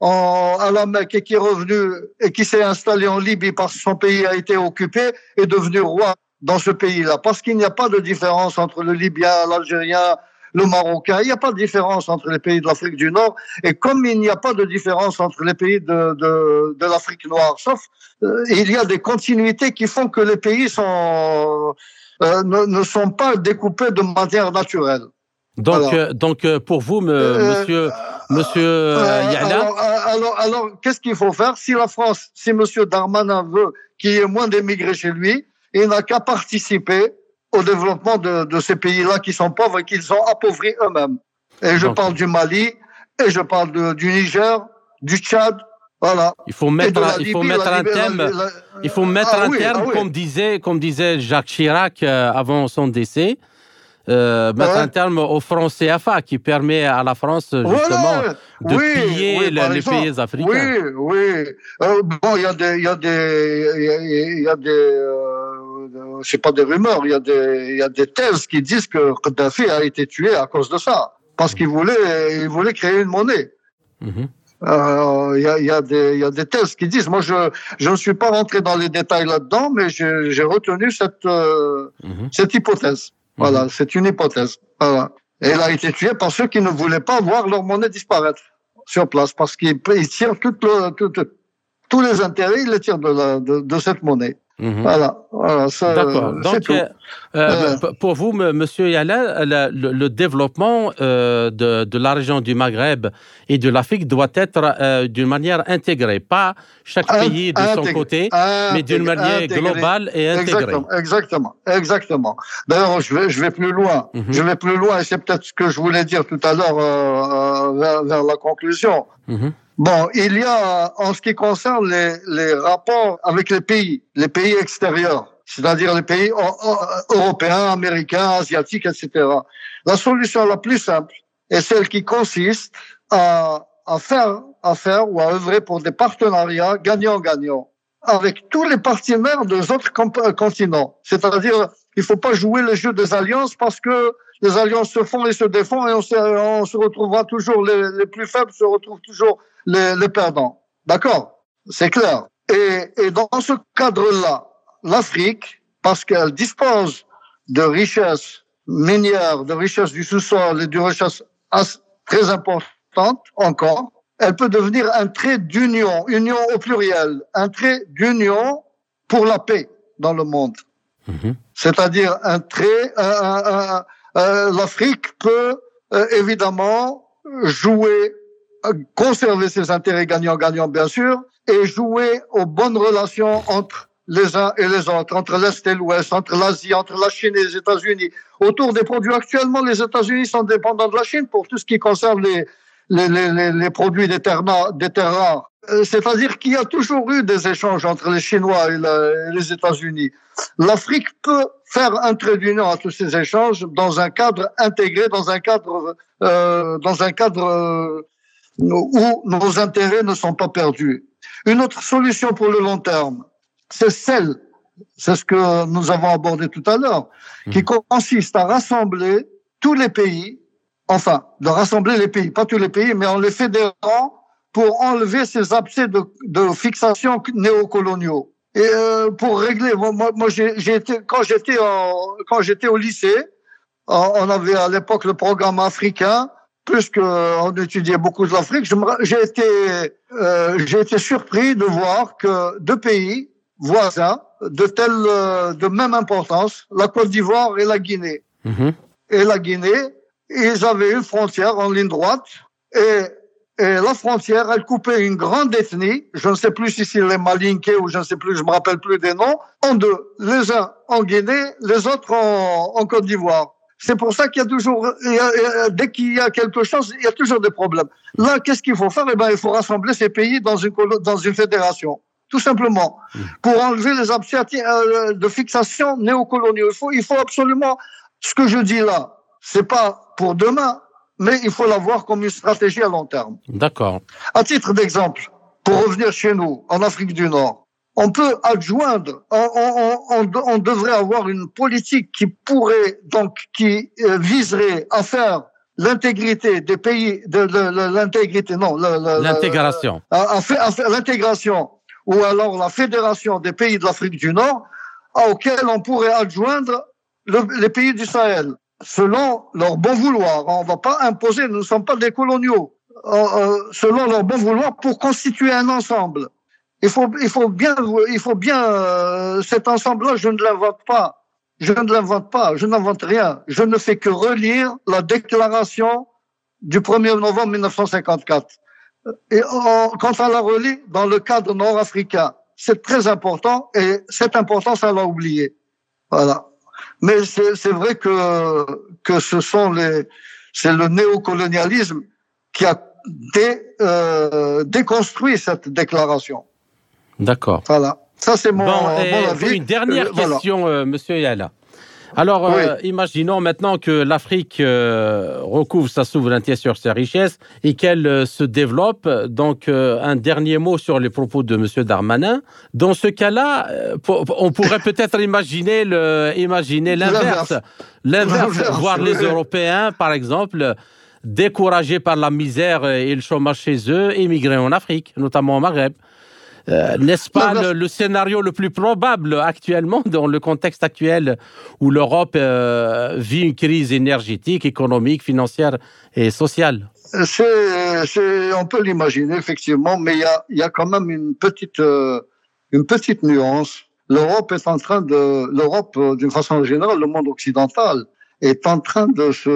en, à la Mecque et qui est revenu et qui s'est installé en Libye parce que son pays a été occupé est devenu roi dans ce pays-là. Parce qu'il n'y a pas de différence entre le Libyen, l'Algérien, le Marocain. Il n'y a pas de différence entre les pays de l'Afrique du Nord. Et comme il n'y a pas de différence entre les pays de, de, de l'Afrique noire, sauf euh, il y a des continuités qui font que les pays sont, euh, ne, ne sont pas découpés de manière naturelle. Donc, voilà. euh, donc euh, pour vous, me, euh, monsieur, monsieur euh, Yahla... Alors, alors, alors, qu'est-ce qu'il faut faire? Si la France, si monsieur Darmanin veut qu'il y ait moins d'émigrés chez lui, il n'a qu'à participer au développement de, de ces pays-là qui sont pauvres et qu'ils ont appauvris eux-mêmes. Et je donc, parle du Mali, et je parle de, du Niger, du Tchad, voilà. Il faut mettre, un, il faut mettre un thème, il faut mettre un terme, comme disait, comme disait Jacques Chirac euh, avant son décès. Euh, mettre ouais. un terme au franc C F A qui permet à la France justement voilà. de oui, piller oui, les, les pays africains. Oui, oui. Euh, bon, il y a des, il y a des, il y a des, euh, je sais pas des rumeurs, il y a des, il y a des thèses qui disent que Kadhafi a été tué à cause de ça, parce qu'il voulait, il voulait créer une monnaie. Mm-hmm. Euh, il y a, il y a des, il y a des thèses qui disent. Moi, je, je ne suis pas rentré dans les détails là-dedans, mais j'ai, j'ai retenu cette, euh, mm-hmm. cette hypothèse. Voilà, mmh. c'est une hypothèse. Voilà. Et elle a été tuée par ceux qui ne voulaient pas voir leur monnaie disparaître sur place, parce qu'ils ils tirent tout le, tout, tout, tous les intérêts, ils les tirent de, la, de, de cette monnaie. Mmh. Voilà, voilà ça, d'accord. Donc, tout. Euh, euh, pour vous, Monsieur Yahla, le, le, le développement euh, de, de la région du Maghreb et de l'Afrique doit être euh, d'une manière intégrée, pas chaque Un, pays de intégré, son côté, intégré, mais d'une manière intégré. globale et intégrée. Exactement, exactement, exactement. D'ailleurs, je vais, je vais plus loin. Mmh. Je vais plus loin, et c'est peut-être ce que je voulais dire tout à l'heure euh, vers, vers la conclusion. Mmh. Bon, il y a, en ce qui concerne les, les rapports avec les pays, les pays extérieurs, c'est-à-dire les pays européens, américains, asiatiques, et cetera. La solution la plus simple est celle qui consiste à, à faire, à faire ou à œuvrer pour des partenariats gagnant-gagnant avec tous les partenaires des autres continents. C'est-à-dire, il faut pas jouer le jeu des alliances parce que les alliances se font et se défont et on se, on se retrouvera toujours, les, les plus faibles se retrouvent toujours les, les perdants. D'accord? C'est clair. Et, et dans ce cadre-là, l'Afrique, parce qu'elle dispose de richesses minières, de richesses du sous-sol et de richesses très importantes encore, elle peut devenir un trait d'union, union au pluriel, un trait d'union pour la paix dans le monde. Mmh. C'est-à-dire un trait, un, un, un, un, l'Afrique peut euh, évidemment jouer, conserver ses intérêts gagnants-gagnants bien sûr, et jouer aux bonnes relations entre les uns et les autres, entre l'Est et l'Ouest, entre l'Asie, entre la Chine et les États-Unis. Autour des produits actuellement, les États-Unis sont dépendants de la Chine pour tout ce qui concerne les les les, les produits des terres, des terres rares. C'est-à-dire qu'il y a toujours eu des échanges entre les Chinois et, la, et les États-Unis. L'Afrique peut faire un trait d'union à tous ces échanges dans un cadre intégré, dans un cadre, euh, dans un cadre euh, où nos intérêts ne sont pas perdus. Une autre solution pour le long terme, c'est celle, c'est ce que nous avons abordé tout à l'heure, mmh. qui consiste à rassembler tous les pays, enfin, de rassembler les pays, pas tous les pays, mais en les fédérant pour enlever ces abcès de, de fixation néocoloniaux. Et euh, pour régler, moi, moi j'ai, j'ai été, quand j'étais en, quand j'étais au lycée, on avait à l'époque le programme africain, plus qu'on étudiait beaucoup de l'Afrique. Je me, j'ai été, euh, j'ai été surpris de voir que deux pays voisins de telle, de même importance, la Côte d'Ivoire et la Guinée. Mmh. Et la Guinée, ils avaient une frontière en ligne droite et Et la frontière, elle coupait une grande ethnie, je ne sais plus si c'est les Malinké ou je ne sais plus, je me rappelle plus des noms, en deux. Les uns en Guinée, les autres en, en Côte d'Ivoire. C'est pour ça qu'il y a toujours, il y a, dès qu'il y a quelque chose, il y a toujours des problèmes. Là, qu'est-ce qu'il faut faire? Eh ben, il faut rassembler ces pays dans une, dans une fédération. Tout simplement. Mmh. Pour enlever les abcès de fixation néocoloniaux. Il faut, il faut absolument, ce que je dis là, c'est pas pour demain, mais il faut l'avoir comme une stratégie à long terme. D'accord. À titre d'exemple, pour revenir chez nous, en Afrique du Nord, on peut adjoindre, on, on, on, on devrait avoir une politique qui pourrait, donc, qui viserait à faire l'intégrité des pays, de, de, de l'intégrité, non, le, le, l'intégration, le, a, a fait, a fait, l'intégration, ou alors la fédération des pays de l'Afrique du Nord, auquel on pourrait adjoindre le, les pays du Sahel, selon leur bon vouloir. On ne va pas imposer, nous ne sommes pas des coloniaux, euh, euh, selon leur bon vouloir pour constituer un ensemble. Il faut, il faut bien, il faut bien, euh, cet ensemble-là, je ne l'invente pas. Je ne l'invente pas, je n'invente rien. Je ne fais que relire la déclaration du premier novembre mille neuf cent cinquante-quatre. Et on, quand on la relit dans le cadre nord-africain, c'est très important et cette importance, on l'a oublié. Voilà. Mais c'est, c'est vrai que, que ce sont les, c'est le néocolonialisme qui a dé, euh, déconstruit cette déclaration. D'accord. Voilà. Ça, c'est mon, bon, mon avis. Une dernière euh, question, voilà. euh, Monsieur Yala. Alors, oui. euh, imaginons maintenant que l'Afrique euh, recouvre sa souveraineté sur ses richesses et qu'elle euh, se développe. Donc, euh, un dernier mot sur les propos de Monsieur Darmanin. Dans ce cas-là, euh, on pourrait peut-être imaginer, le, imaginer l'inverse. L'inverse, l'inverse voir oui. les Européens, par exemple, découragés par la misère et le chômage chez eux, émigrer en Afrique, notamment au Maghreb. Euh, n'est-ce pas le, le scénario le plus probable actuellement, dans le contexte actuel où l'Europe euh, vit une crise énergétique, économique, financière et sociale? c'est, c'est, On peut l'imaginer, effectivement, mais il y a, y a quand même une petite, euh, une petite nuance. L'Europe est en train de... L'Europe, d'une façon générale, le monde occidental, est en train de se...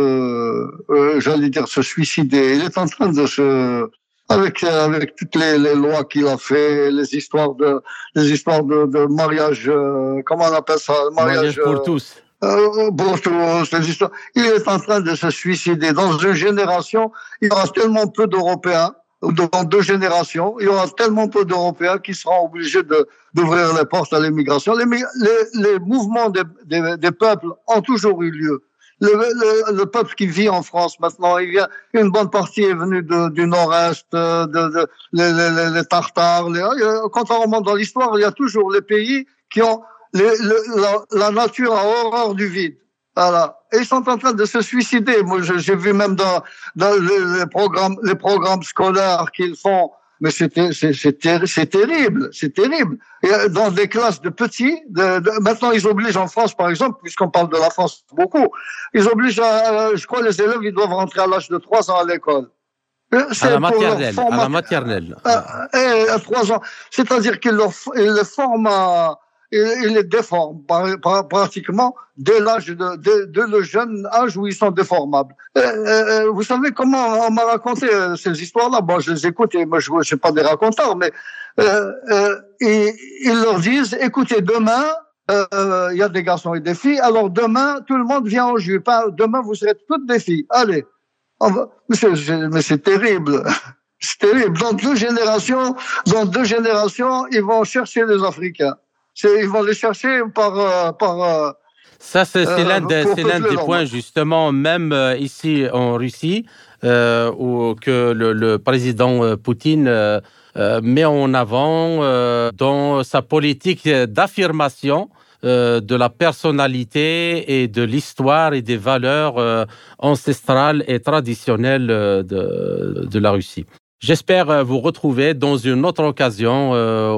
Euh, j'allais dire se suicider. Il est en train de se... Avec, avec toutes les, les lois qu'il a fait, les histoires de, les histoires de, de mariage, euh, comment on appelle ça? Mariage, mariage pour euh, tous. Euh, pour tous, les histoires. Il est en train de se suicider. Dans une génération, il y aura tellement peu d'Européens, dans deux générations, il y aura tellement peu d'Européens qui seront obligés de, d'ouvrir les portes à l'immigration. Les, les, les mouvements des, des, des peuples ont toujours eu lieu. Le, le, le peuple qui vit en France maintenant, il y a une bonne partie est venue de, du nord-est, de, de les, les, les Tartares. Les, quand on remonte dans l'histoire, il y a toujours les pays qui ont les, le, la, la nature a horreur du vide. Voilà. Et ils sont en train de se suicider. Moi, j'ai vu même dans, dans les, les programmes, les programmes scolaires qu'ils font. Mais c'est, c'est, c'est, c'est terrible, c'est terrible. Et dans des classes de petits, de, de, maintenant ils obligent en France, par exemple, puisqu'on parle de la France beaucoup, ils obligent, à, je crois, les élèves, ils doivent rentrer à l'âge de trois ans à l'école. C'est à la maternelle, format, à la maternelle. À, à, à trois ans. C'est-à-dire qu'ils leur, ils les forment à, ils les déforment pratiquement dès l'âge de, de, de le jeune âge où ils sont déformables. Euh, euh, vous savez comment on m'a raconté euh, ces histoires-là? Bon, je les écoute et moi je ne suis pas des raconteurs, mais euh, euh, et, ils leur disent, écoutez, demain, il euh, y a des garçons et des filles, alors demain, tout le monde vient en jupe. Hein, demain, vous serez toutes des filles. Allez. On va... mais, c'est, mais c'est terrible. C'est terrible. Dans deux générations, dans deux générations, ils vont chercher les Africains. C'est, ils vont les chercher par... Euh, par euh, Ça, c'est, c'est l'un, de, c'est l'un des points, justement, même euh, ici en Russie, euh, où que le, le président euh, Poutine euh, euh, met en avant euh, dans sa politique d'affirmation euh, de la personnalité et de l'histoire et des valeurs euh, ancestrales et traditionnelles euh, de, de la Russie. J'espère vous retrouver dans une autre occasion euh,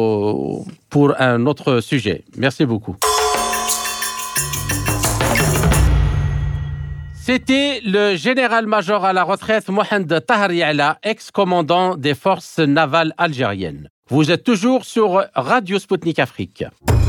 au, pour un autre sujet. Merci beaucoup. C'était le général-major à la retraite Mohamed Tahar Ya'la, ex-commandant des forces navales algériennes. Vous êtes toujours sur Radio Sputnik Afrique.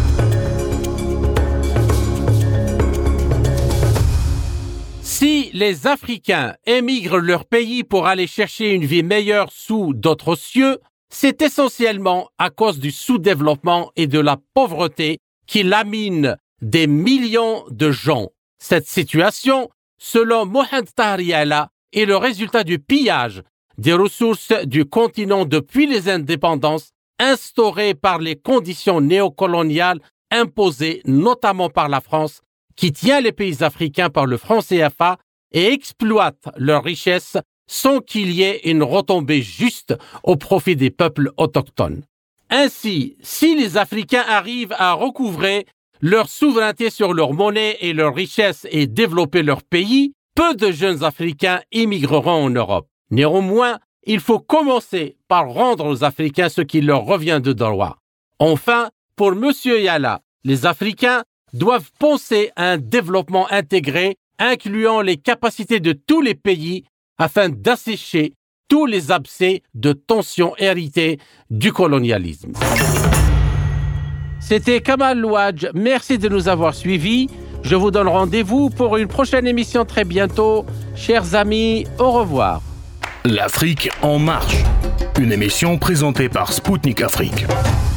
Si les Africains émigrent leur pays pour aller chercher une vie meilleure sous d'autres cieux, c'est essentiellement à cause du sous-développement et de la pauvreté qui lamine des millions de gens. Cette situation, selon Mohamed Tahar Ya'la, est le résultat du pillage des ressources du continent depuis les indépendances instaurées par les conditions néocoloniales imposées notamment par la France, qui tient les pays africains par le franc C F A et exploite leurs richesses sans qu'il y ait une retombée juste au profit des peuples autochtones. Ainsi, si les Africains arrivent à recouvrer leur souveraineté sur leur monnaie et leurs richesses et développer leur pays, peu de jeunes Africains immigreront en Europe. Néanmoins, il faut commencer par rendre aux Africains ce qui leur revient de droit. Enfin, pour M. Yala, les Africains doivent penser à un développement intégré, incluant les capacités de tous les pays, afin d'assécher tous les abcès de tensions héritées du colonialisme. C'était Kamal Louadj. Merci de nous avoir suivis. Je vous donne rendez-vous pour une prochaine émission très bientôt. Chers amis, au revoir. L'Afrique en marche. Une émission présentée par Spoutnik Afrique.